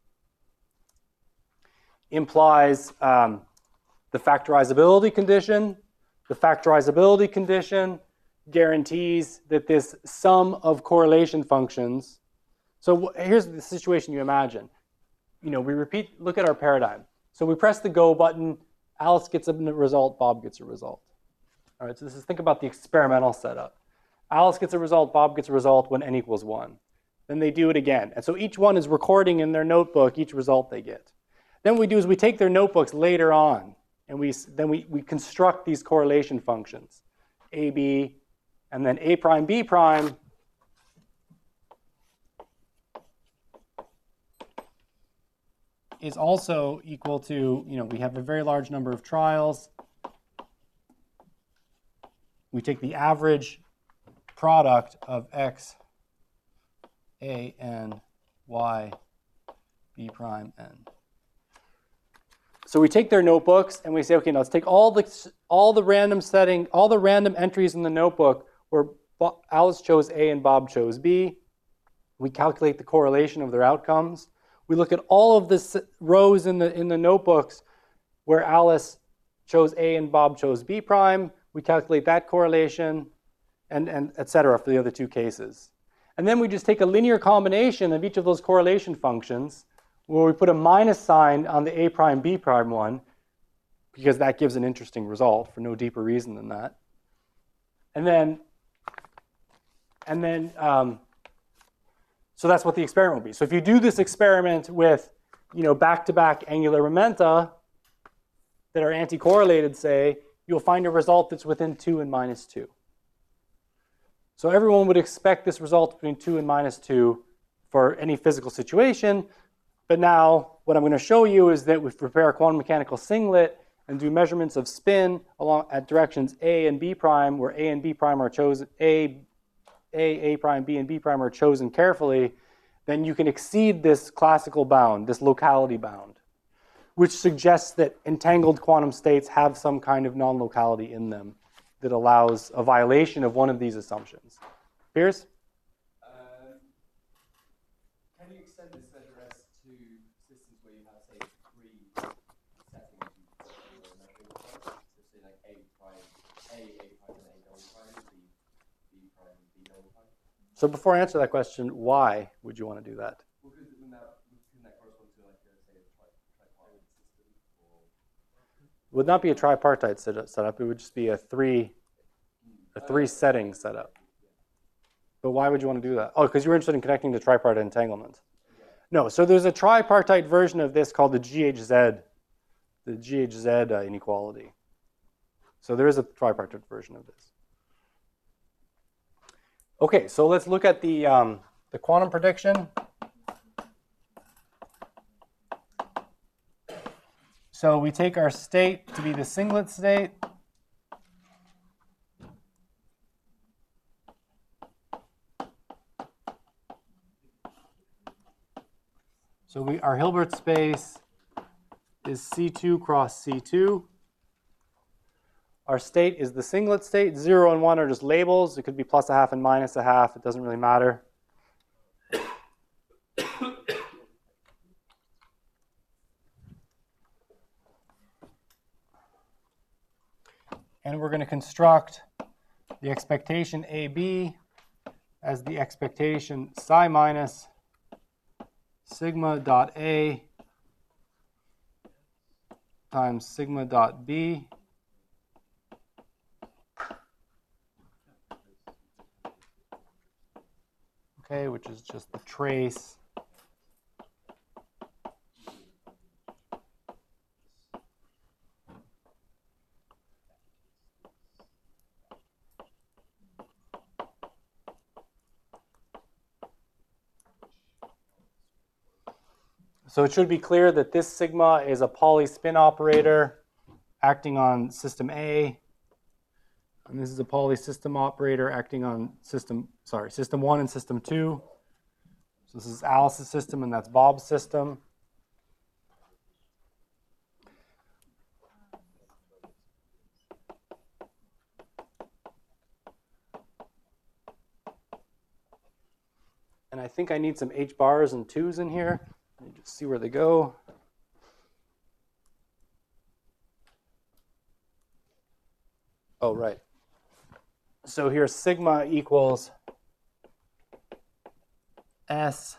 Implies um, the factorizability condition. The factorizability condition guarantees that this sum of correlation functions. So here's the situation you imagine. You know, we repeat, look at our paradigm. So we press the go button, Alice gets a result, Bob gets a result. All right, so this is, think about the experimental setup. Alice gets a result, Bob gets a result when n equals one. Then they do it again. And so each one is recording in their notebook each result they get. Then what we do is we take their notebooks later on, and we then we, we construct these correlation functions, A, B, and then A prime, B prime, is also equal to, you know, we have a very large number of trials. We take the average product of x, a, n, y, b prime, n. So we take their notebooks and we say, okay, now let's take all the all the random setting, all the random entries in the notebook where Alice chose A and Bob chose B. We calculate the correlation of their outcomes. We look at all of the rows in the in the notebooks where Alice chose A and Bob chose B prime. We calculate that correlation, and and et cetera for the other two cases. And then we just take a linear combination of each of those correlation functions, where we put a minus sign on the A prime B prime one, because that gives an interesting result for no deeper reason than that. And then and then. Um, So that's what the experiment will be. So if you do this experiment with, you know, back-to-back angular momenta that are anti-correlated, say, you'll find a result that's within two and minus two. So everyone would expect this result between two and minus two for any physical situation. But now what I'm going to show you is that we prepare a quantum mechanical singlet and do measurements of spin along at directions A and B prime, where A and B prime are chosen, A, A, A prime, B, and B prime are chosen carefully, then you can exceed this classical bound, this locality bound, which suggests that entangled quantum states have some kind of non-locality in them that allows a violation of one of these assumptions. Piers? Um, can you extend this address to systems where you have, say, three settings you're measuring from? So say like A prime, A, A prime, and A double prime, B, B prime, and B double prime? So before I answer that question, why would you want to do that? Well, because wouldn't that, wouldn't that correspond to like, a, say, a tri tripartite system? Or... It would not be a tripartite setup. It would just be a three, a three setting setup. But why would you want to do that? Oh, because you were interested in connecting to tripartite entanglement. No, so there's a tripartite version of this called the G H Z, the G H Z uh, inequality. So there is a tripartite version of this. Okay, so let's look at the, um, the quantum prediction. So we take our state to be the singlet state. So we, our Hilbert space is C two cross C two. Our state is the singlet state. Zero and one are just labels. It could be plus a half and minus a half. It doesn't really matter. And we're going to construct the expectation A B as the expectation psi minus sigma dot A times sigma dot B okay, which is just the trace. So it should be clear that this sigma is a Pauli spin operator acting on system A. And this is a Pauli system operator acting on system, sorry, system one and system two. So this is Alice's system and that's Bob's system. And I think I need some H bars and twos in here. Let me just see where they go. Oh, right. So here sigma equals S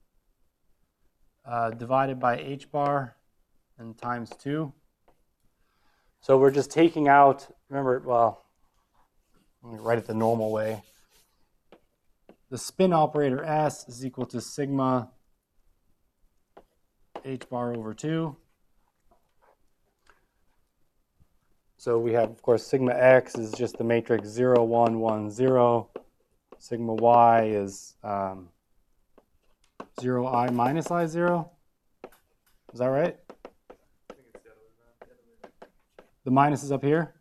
uh, divided by H bar and times two. So we're just taking out, remember, well, let me write it the normal way. The spin operator S is equal to sigma H bar over two. So we have, of course, sigma X is just the matrix zero, one, one, zero. Sigma Y is um, zero I minus I zero. Is that right? I think it's the other way around. The other way around. The minus is up here?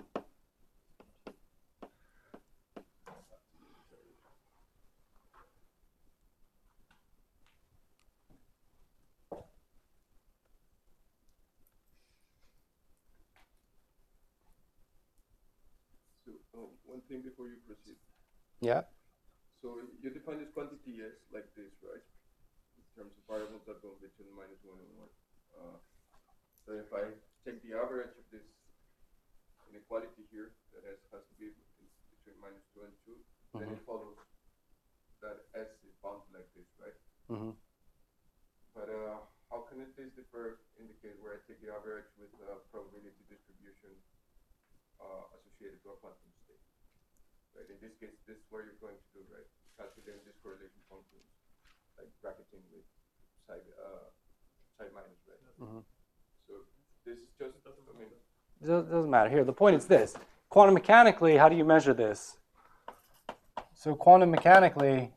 So, uh, one thing before you proceed. Yeah. So you define this quantity as like this, right? In terms of variables that go between minus one and one. Uh, so if I take the average of this inequality here, that has, has to be between minus two and two, mm-hmm. then it follows that S is bounded like this, right? Mm-hmm. But uh, how can it, this differ in the case where I take the average with a probability distribution uh, associated to a quantum state? Right? In this case, this is what you're going to do, right? Calculating this correlation function, like bracketing with side, uh, side minus, right? Mm-hmm. So this is just, I mean, It doesn't matter. Here, the point is this. Quantum mechanically, how do you measure this? So quantum mechanically,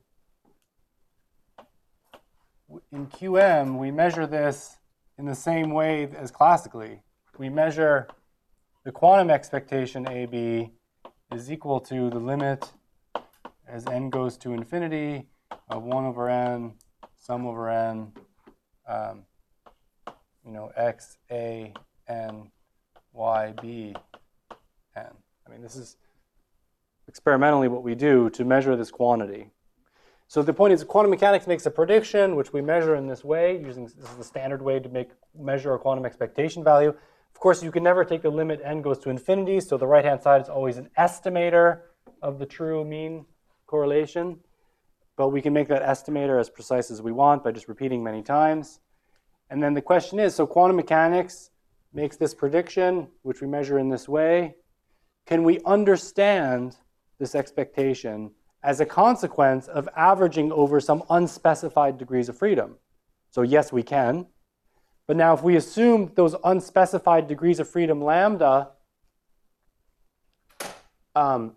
in Q M, we measure this in the same way as classically. We measure the quantum expectation A B is equal to the limit as n goes to infinity of one over n, sum over n, um, you know, x, a, n, y, b, n. I mean, this is experimentally what we do to measure this quantity. So the point is, quantum mechanics makes a prediction, which we measure in this way, using this is the standard way to make measure a quantum expectation value. Of course, you can never take the limit n goes to infinity, so the right-hand side is always an estimator of the true mean correlation. But we can make that estimator as precise as we want by just repeating many times. And then the question is, so quantum mechanics makes this prediction, which we measure in this way. Can we understand this expectation as a consequence of averaging over some unspecified degrees of freedom? So yes, we can. But now if we assume those unspecified degrees of freedom lambda, um,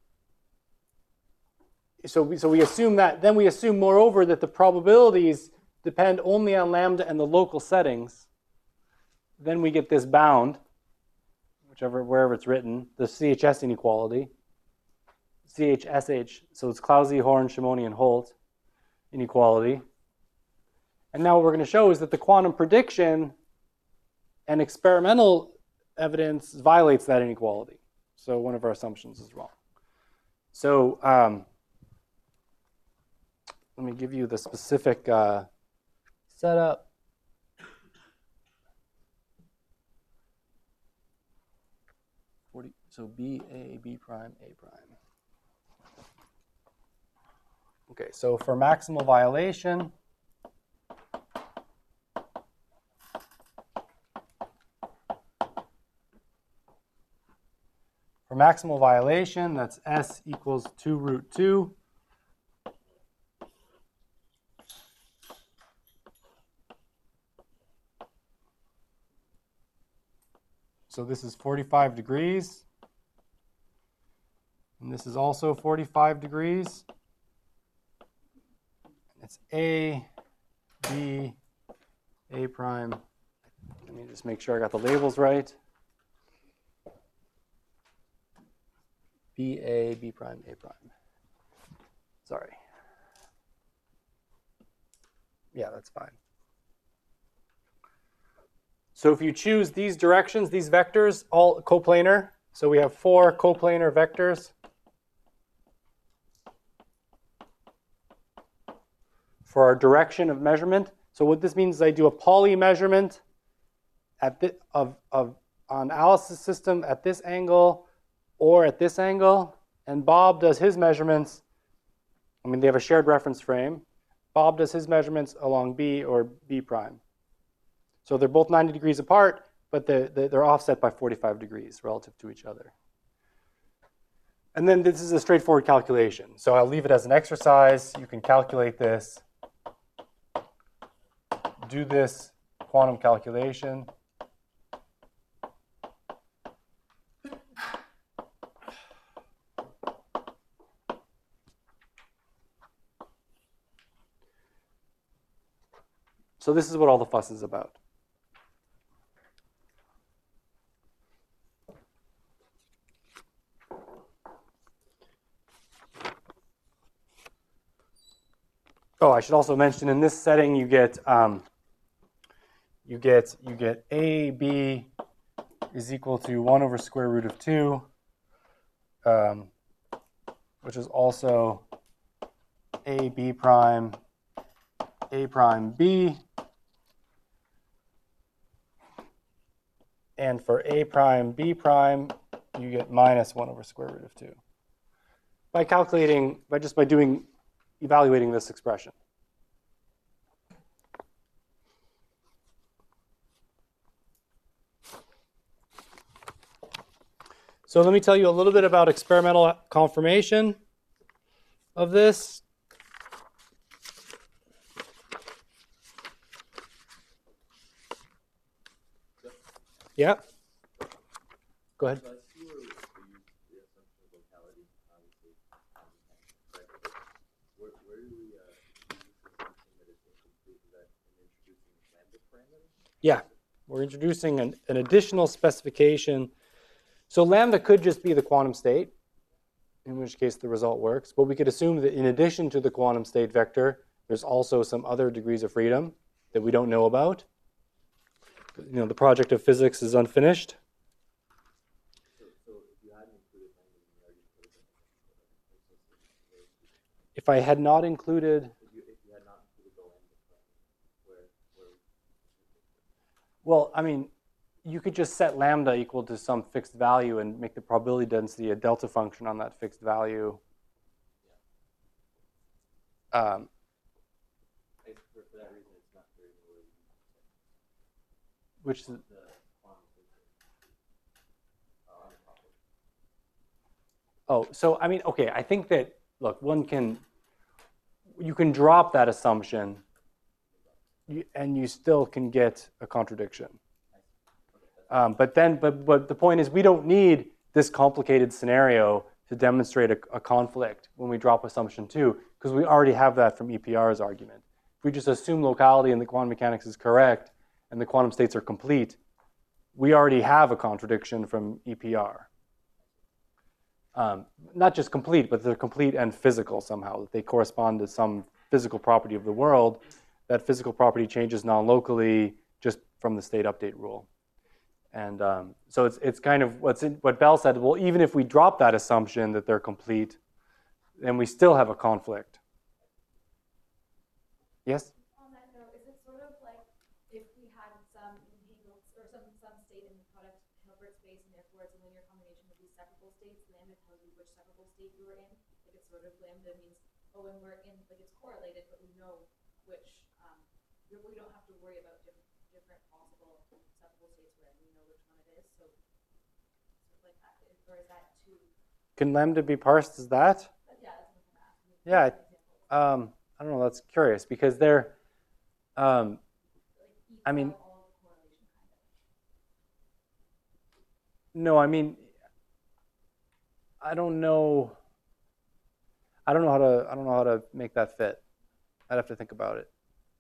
so, we, so we assume that, then we assume moreover that the probabilities depend only on lambda and the local settings. Then we get this bound, whichever, wherever it's written, the C H S inequality. C H S H, so it's Clousy, Horn, Shimonian, Holt inequality. And now what we're going to show is that the quantum prediction and experimental evidence violates that inequality. So one of our assumptions is wrong. So um, let me give you the specific uh, setup. forty, so B, A, B prime, A prime. Okay, so for maximal violation, for maximal violation, that's S equals two root two. So this is forty-five degrees. And this is also forty-five degrees. It's A, B, A prime. Let me just make sure I got the labels right. B, A, B prime, A prime. Sorry. Yeah, that's fine. So if you choose these directions, these vectors, all coplanar, so we have four coplanar vectors. For our direction of measurement. So what this means is I do a Pauli measurement at the, of, of on Alice's system at this angle or at this angle, and Bob does his measurements. I mean, they have a shared reference frame. Bob does his measurements along B or B prime. So they're both ninety degrees apart, but they're, they're offset by forty-five degrees relative to each other. And then this is a straightforward calculation. So I'll leave it as an exercise. You can calculate this. Do this quantum calculation. So this is what all the fuss is about. Oh, I should also mention in this setting you get um, you get you get A B is equal to one over square root of two, um, which is also A B prime A prime B, and for A prime B prime you get minus one over square root of two by calculating by just by doing evaluating this expression. So let me tell you a little bit about experimental confirmation of this. Yeah. Go ahead. So I see where we use the assumption of locality, obviously, um, right? Where, where do we uh, use this assumption that it's incomplete? Is that in introducing lambda parameters? Yeah, we're introducing an, an additional specification. So lambda could just be the quantum state, in which case the result works. But we could assume that in addition to the quantum state vector, there's also some other degrees of freedom that we don't know about. You know, the project of physics is unfinished. So, so if you hadn't included lambda, then you already included lambda. If I had not included, If you, if you had not included the lambda parameter, where, where well, I mean, you could just set lambda equal to some fixed value and make the probability density a delta function on that fixed value. Um, I guess for, for that reason, it's not very clear. which is, The quantum physics, uh, on the topic. oh, so I mean, okay, I think that, look, one can, you can drop that assumption you, and you still can get a contradiction. Um, but then, but, but the point is we don't need this complicated scenario to demonstrate a, a conflict when we drop assumption two, because we already have that from E P R's argument. If we just assume locality and the quantum mechanics is correct and the quantum states are complete, we already have a contradiction from E P R. Um, not just complete, but they're complete and physical somehow, that they correspond to some physical property of the world. That physical property changes non-locally just from the state update rule. And um, so it's, it's kind of what's in, what Bell said, well, even if we drop that assumption that they're complete, then we still have a conflict. Yes? On that note, is it sort of like if we had some entangled or some some state in the product Hilbert space, and therefore it's a linear combination of these separable states, lambda tells you which separable state you were in. Like it's sort of lambda means, oh, when we're in, like it's correlated, but we know which. Um, we we don't have to worry about different different possible separable states where we know which one it is. So, sort of like that, or is that too? Can lambda be parsed as that? But yeah, that's what I'm asking. Yeah. Um, I don't know, that's curious because they're, um, I mean, No, I mean, I don't know. I don't know how to. I don't know how to make that fit. I'd have to think about it.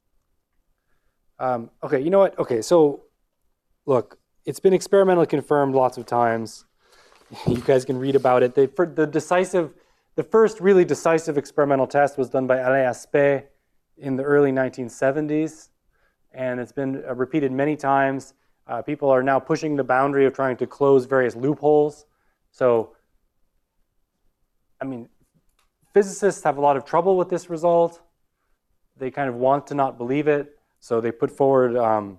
Um, okay, you know what? Okay, so look, it's been experimentally confirmed lots of times. You guys can read about it. They, for the decisive, the first really decisive experimental test was done by Alain Aspect in the early nineteen seventies, and it's been uh, repeated many times. Uh, people are now pushing the boundary of trying to close various loopholes. So, I mean, physicists have a lot of trouble with this result. They kind of want to not believe it, so they put forward um,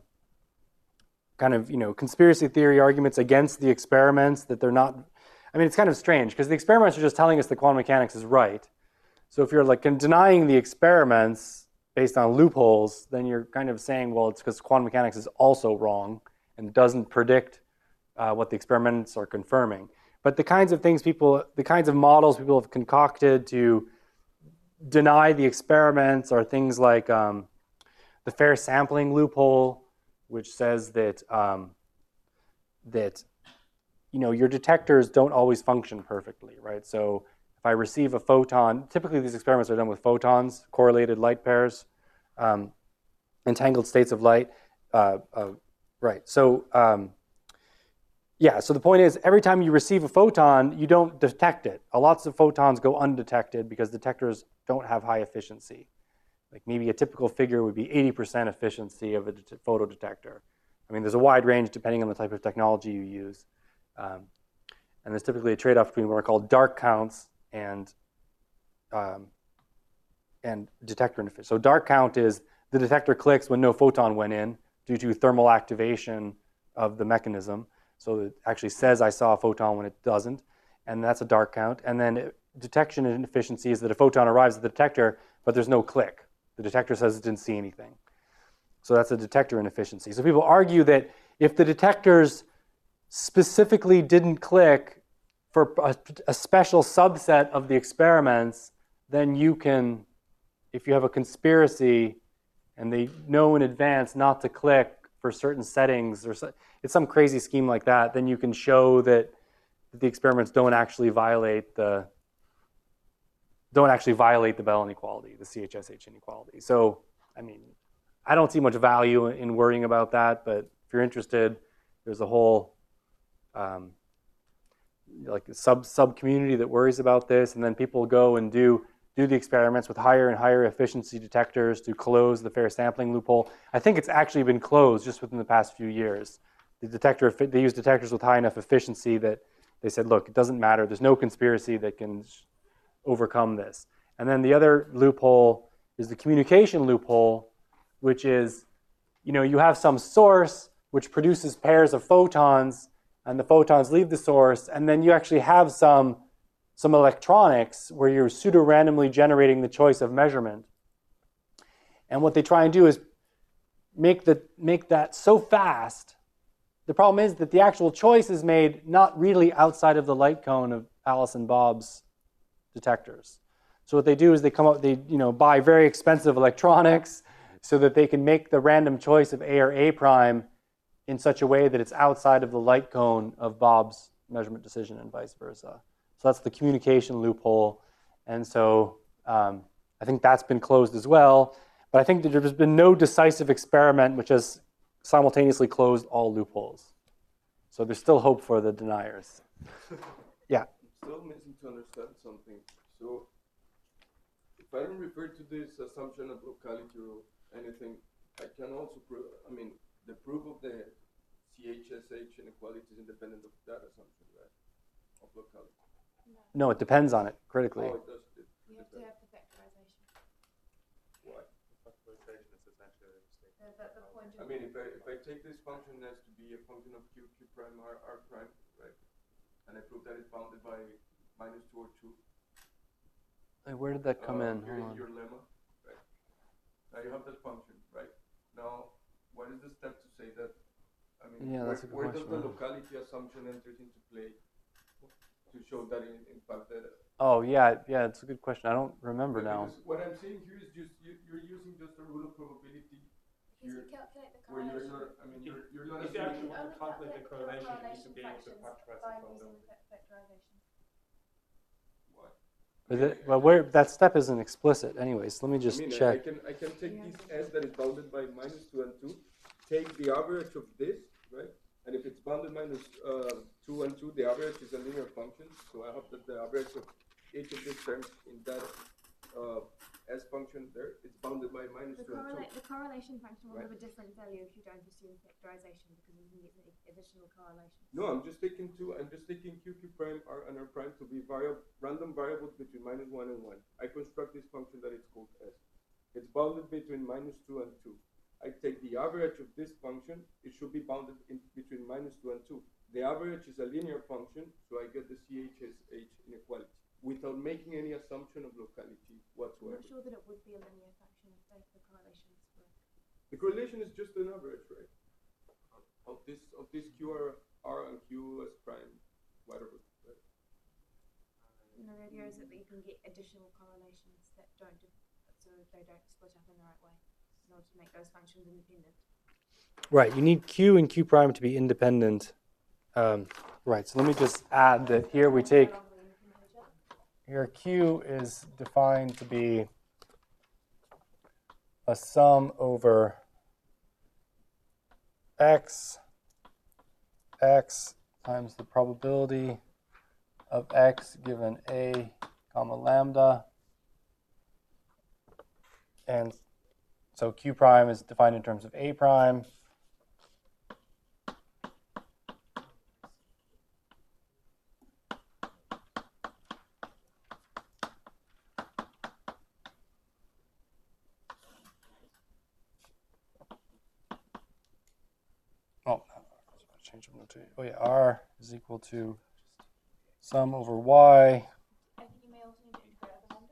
kind of, you know, conspiracy theory arguments against the experiments, that they're not. I mean, it's kind of strange because the experiments are just telling us that quantum mechanics is right. So if you're like denying the experiments based on loopholes, then you're kind of saying, well, it's because quantum mechanics is also wrong and doesn't predict uh, what the experiments are confirming. But the kinds of things people, the kinds of models people have concocted to deny the experiments are things like um, the fair sampling loophole, which says that um, that you know your detectors don't always function perfectly, right? So if I receive a photon, typically these experiments are done with photons, correlated light pairs, um, entangled states of light, uh, uh, right? So um, yeah, so the point is, every time you receive a photon, you don't detect it. A lots of photons go undetected because detectors don't have high efficiency. Like maybe a typical figure would be eighty percent efficiency of a det- photodetector. I mean, there's a wide range depending on the type of technology you use. Um, and there's typically a trade-off between what are called dark counts and, um, and detector inefficiency. So dark count is the detector clicks when no photon went in due to thermal activation of the mechanism. So it actually says I saw a photon when it doesn't, and that's a dark count. And then detection inefficiency is that a photon arrives at the detector, but there's no click. The detector says it didn't see anything. So that's a detector inefficiency. So people argue that if the detectors specifically didn't click for a, a special subset of the experiments, then you can, if you have a conspiracy and they know in advance not to click for certain settings, or so, it's some crazy scheme like that, then you can show that, that the experiments don't actually violate the don't actually violate the Bell inequality, the C H S H inequality. So, I mean, I don't see much value in worrying about that, but if you're interested, there's a whole um, like a sub sub community that worries about this, and then people go and do do the experiments with higher and higher efficiency detectors to close the fair sampling loophole. I think it's actually been closed just within the past few years. The detector, they use detectors with high enough efficiency that they said, look, it doesn't matter. There's no conspiracy that can overcome this. And then the other loophole is the communication loophole, which is, you know, you have some source which produces pairs of photons, and the photons leave the source, and then you actually have some some electronics where you're pseudo-randomly generating the choice of measurement. And what they try and do is make, the, make that so fast. The problem is that the actual choice is made not really outside of the light cone of Alice and Bob's detectors. So what they do is they come up, they you know buy very expensive electronics so that they can make the random choice of A or A prime in such a way that it's outside of the light cone of Bob's measurement decision and vice versa. So that's the communication loophole. And so um, I think that's been closed as well. But I think that there's been no decisive experiment which has simultaneously closed all loopholes. So there's still hope for the deniers. Yeah? I'm still missing to understand something. So if I don't refer to this assumption of locality or anything, I can also prove, I mean, the proof of the C H S H inequality is independent of that assumption, right? Of locality. No, it depends on it critically. Oh, it does. It You have to depends. have the factorization. Why? Factorization is essentially a mistake. The, the, the point I of. mean, if I, if I take this function as to be a function of q, q prime, r, r prime, right? And I prove that it's bounded by minus two or two. Hey, where did that come uh, in? Here Hold on. is your lemma, right? Now you have that function, right? Now, what is the step to say that? I mean, Yeah, where, that's a good where does question, the huh? locality assumption enters into play to show that in, in fact that? Oh, yeah, yeah, it's a good question. I don't remember Yeah, now. because what I'm saying here is just you, you're using just a rule of probability Because You're- you calculate the where you're correlation. not, I mean, you're, you're not If you actually assuming, want to Only calculate the calculate correlation, you need to correlation be able to fractions factorize by the using probability. fa- factorization. what? But it, well, where that step isn't explicit, anyways. Let me I just mean, I- I check. can, I can take this S that is bounded by minus two and two, take the average of this, right? And if it's bounded minus, uh, two and two, the average is a linear function, so I have that the average of each of these terms in that, uh, S function there, it's bounded by minus The, two and two. correla- the correlation function will Right. have a different value if you don't assume factorization because you can get the additional correlations. No, I'm just taking two, I'm just taking Q Q prime R and R prime to be variable, random variables between minus one and one. I construct this function that is called S. It's bounded between minus two and two. I take the average of this function, it should be bounded in between minus two and two. The average is a linear function, so I get the C H S H inequality without making any assumption of locality I'm whatsoever. not sure that it would be a linear function if they, the correlations were. The correlation is just an average, right? Of this, of this Q R, R and Q S prime, whatever, right? You know, the idea is that you can get additional correlations that don't, do, so they don't split up in the right way in order to make those functions independent. Right, you need Q and Q prime to be independent. Um, right, so let me just add that here we take, here Q is defined to be a sum over x, x times the probability of x given a comma lambda. And so Q prime is defined in terms of A prime. Oh, change of notation. Oh yeah, R is equal to sum over Y. I think you may also need to integrate other lambda.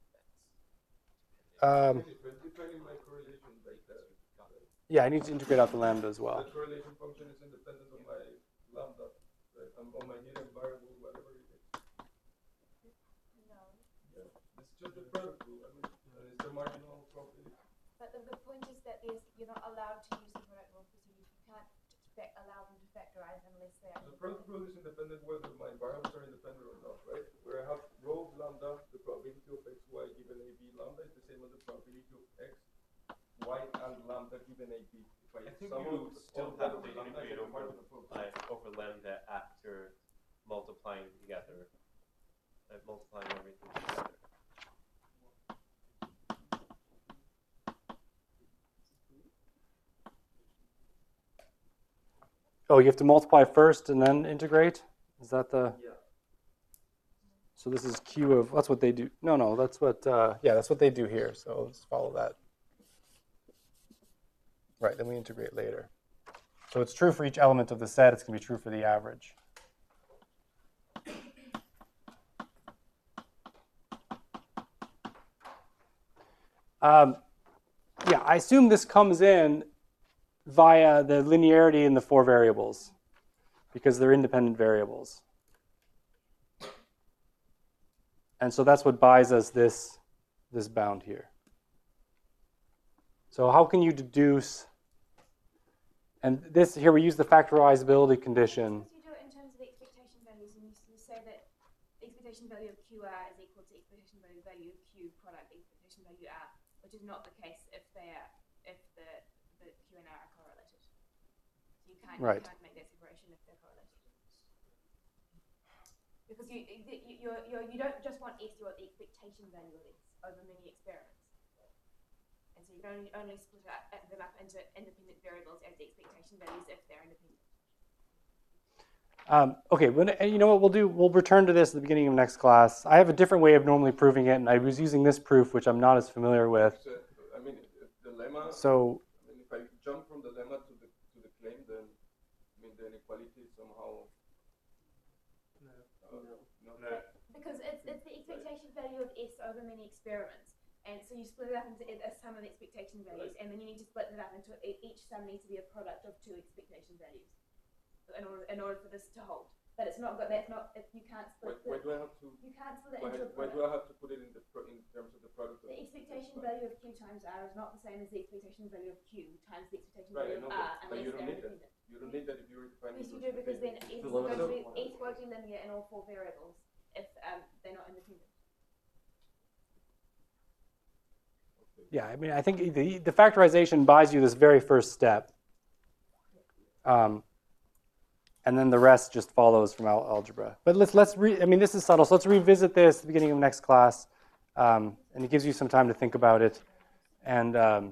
Um, When defining my correlation like that, right? yeah, I need to integrate out the lambda as well. The correlation function is independent of my lambda, right? Um, on my hidden variable, whatever it is. No. Yeah, it's just the product rule. I mean, uh, it's the marginal probability. But the, the point is that there's, you're not allowed to use the product rule because you, you can't fa- allow them to factorize unless they are. The product rule is independent whether my variables are independent or not, right? Where I have rho of lambda, the probability of x, y given a b lambda is the same as the probability of x, y, and lambda given a b. If I, I think sum you of still all have that to over lambda, I integrate get the over, marginal probability. like, over lambda after multiplying together, like multiplying everything together. Oh, you have to multiply first and then integrate? Is that the? Yeah. So this is Q of, that's what they do. No, no, that's what, uh, yeah, that's what they do here. So let's follow that. Right, then we integrate later. So it's true for each element of the set. It's going to be true for the average. Um, yeah, I assume this comes in via the linearity in the four variables because they're independent variables. And so that's what buys us this, this bound here. So how can you deduce, and this here we use the factorizability condition. Suppose you do it in terms of expectation values and you, you say that the expectation value of Q R is equal to expectation value value of Q product expectation value R, which is not the case if they are, if the, the Q and R are correlated. So you can't, Right. you can't make that separation if they're correlated. Because you, you, you're, you're, you don't just want X, you want the expectation value of X over many experiments. And so you can only, only split up, uh, them up into independent variables as the expectation values if they're independent. Um, okay, when, and you know what we'll do? We'll return to this at the beginning of next class. I have a different way of normally proving it, and I was using this proof, which I'm not as familiar with. So, I mean, if the lemma, So, I mean, if I jump from the lemma to the, to the claim, then, I mean, the inequality is somehow, uh, no. No. Because it's, it's the expectation value of S over many experiments. And so you split it up into a sum of expectation values, and then you need to split it up into each sum needs to be a product of two expectation values in order, in order for this to hold. But it's not good. That's not. If you can't Why, split why the, do I have to? you can't split it Why, into a why product. do I have to put it in the pro, in terms of the product? Of The expectation value of Q times R is not the same as the expectation value of Q times the expectation Right, I value know, of R but, but you unless don't they're need that. independent. You don't need that if you're defining. Yes, you those do because then expectations. it's So long going as to be it's- each going to be linear in all four variables if um, they're not independent. Yeah, I mean, I think the, the factorization buys you this very first step. Um, and then the rest just follows from al algebra. But let's, let's re, I mean, this is subtle, so let's revisit this at the beginning of next class. Um, and it gives you some time to think about it. And um,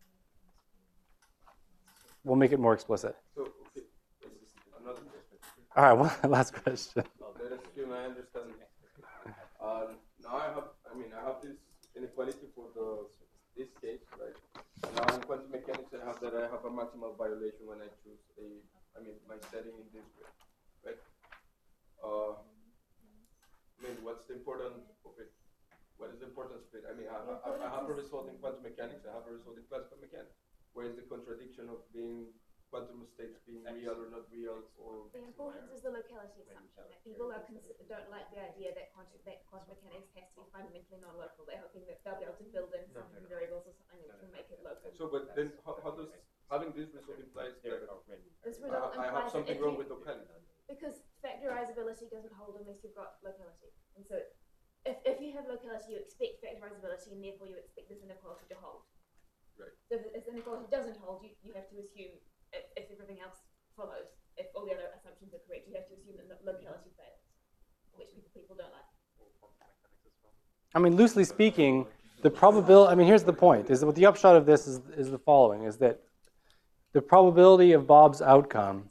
we'll make it more explicit. So, okay, another question. All right, one last question. Let us assume I understand. Um, now I have, I mean, I have this inequality for the this case, right? Now in quantum mechanics, I have that I have a maximal violation when I choose a, I mean, my setting in this way, right? Uh, I mean, what's the importance of it? What is the importance of it? I mean, I, I, I have a result in quantum mechanics, I have a result in classical mechanics. Where is the contradiction of being quantum states being real or not real, or The importance is the locality assumption. That people are don't like the idea that quantum, that quantum mechanics has to be fundamentally non-local. They're hoping that they'll be able to build in some hidden variables or something that can make it local. so? But then, how, how does having this result implies that This I, result I have implies that something if wrong you, with locality? because factorizability doesn't hold unless you've got locality. And so if, if you have locality, you expect factorizability, and therefore you expect this inequality to hold. Right. So if this inequality doesn't hold, you, you have to assume, if, if everything else follows, if all the other assumptions are correct, you have to assume that locality fails, which people, people don't like. I mean, loosely speaking, the probability, I mean, here's the point, is that what the upshot of this is, is the following, is that the probability of Bob's outcome,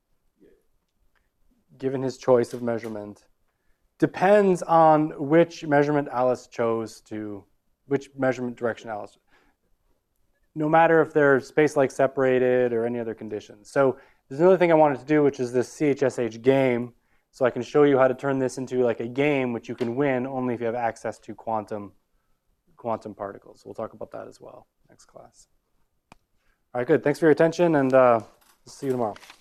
given his choice of measurement, depends on which measurement Alice chose to, which measurement direction Alice, no matter if they're space-like separated or any other conditions. So there's another thing I wanted to do, which is this C H S H game. So I can show you how to turn this into like a game, which you can win only if you have access to quantum, quantum particles. We'll talk about that as well next class. All right, good. Thanks for your attention, and uh, see you tomorrow.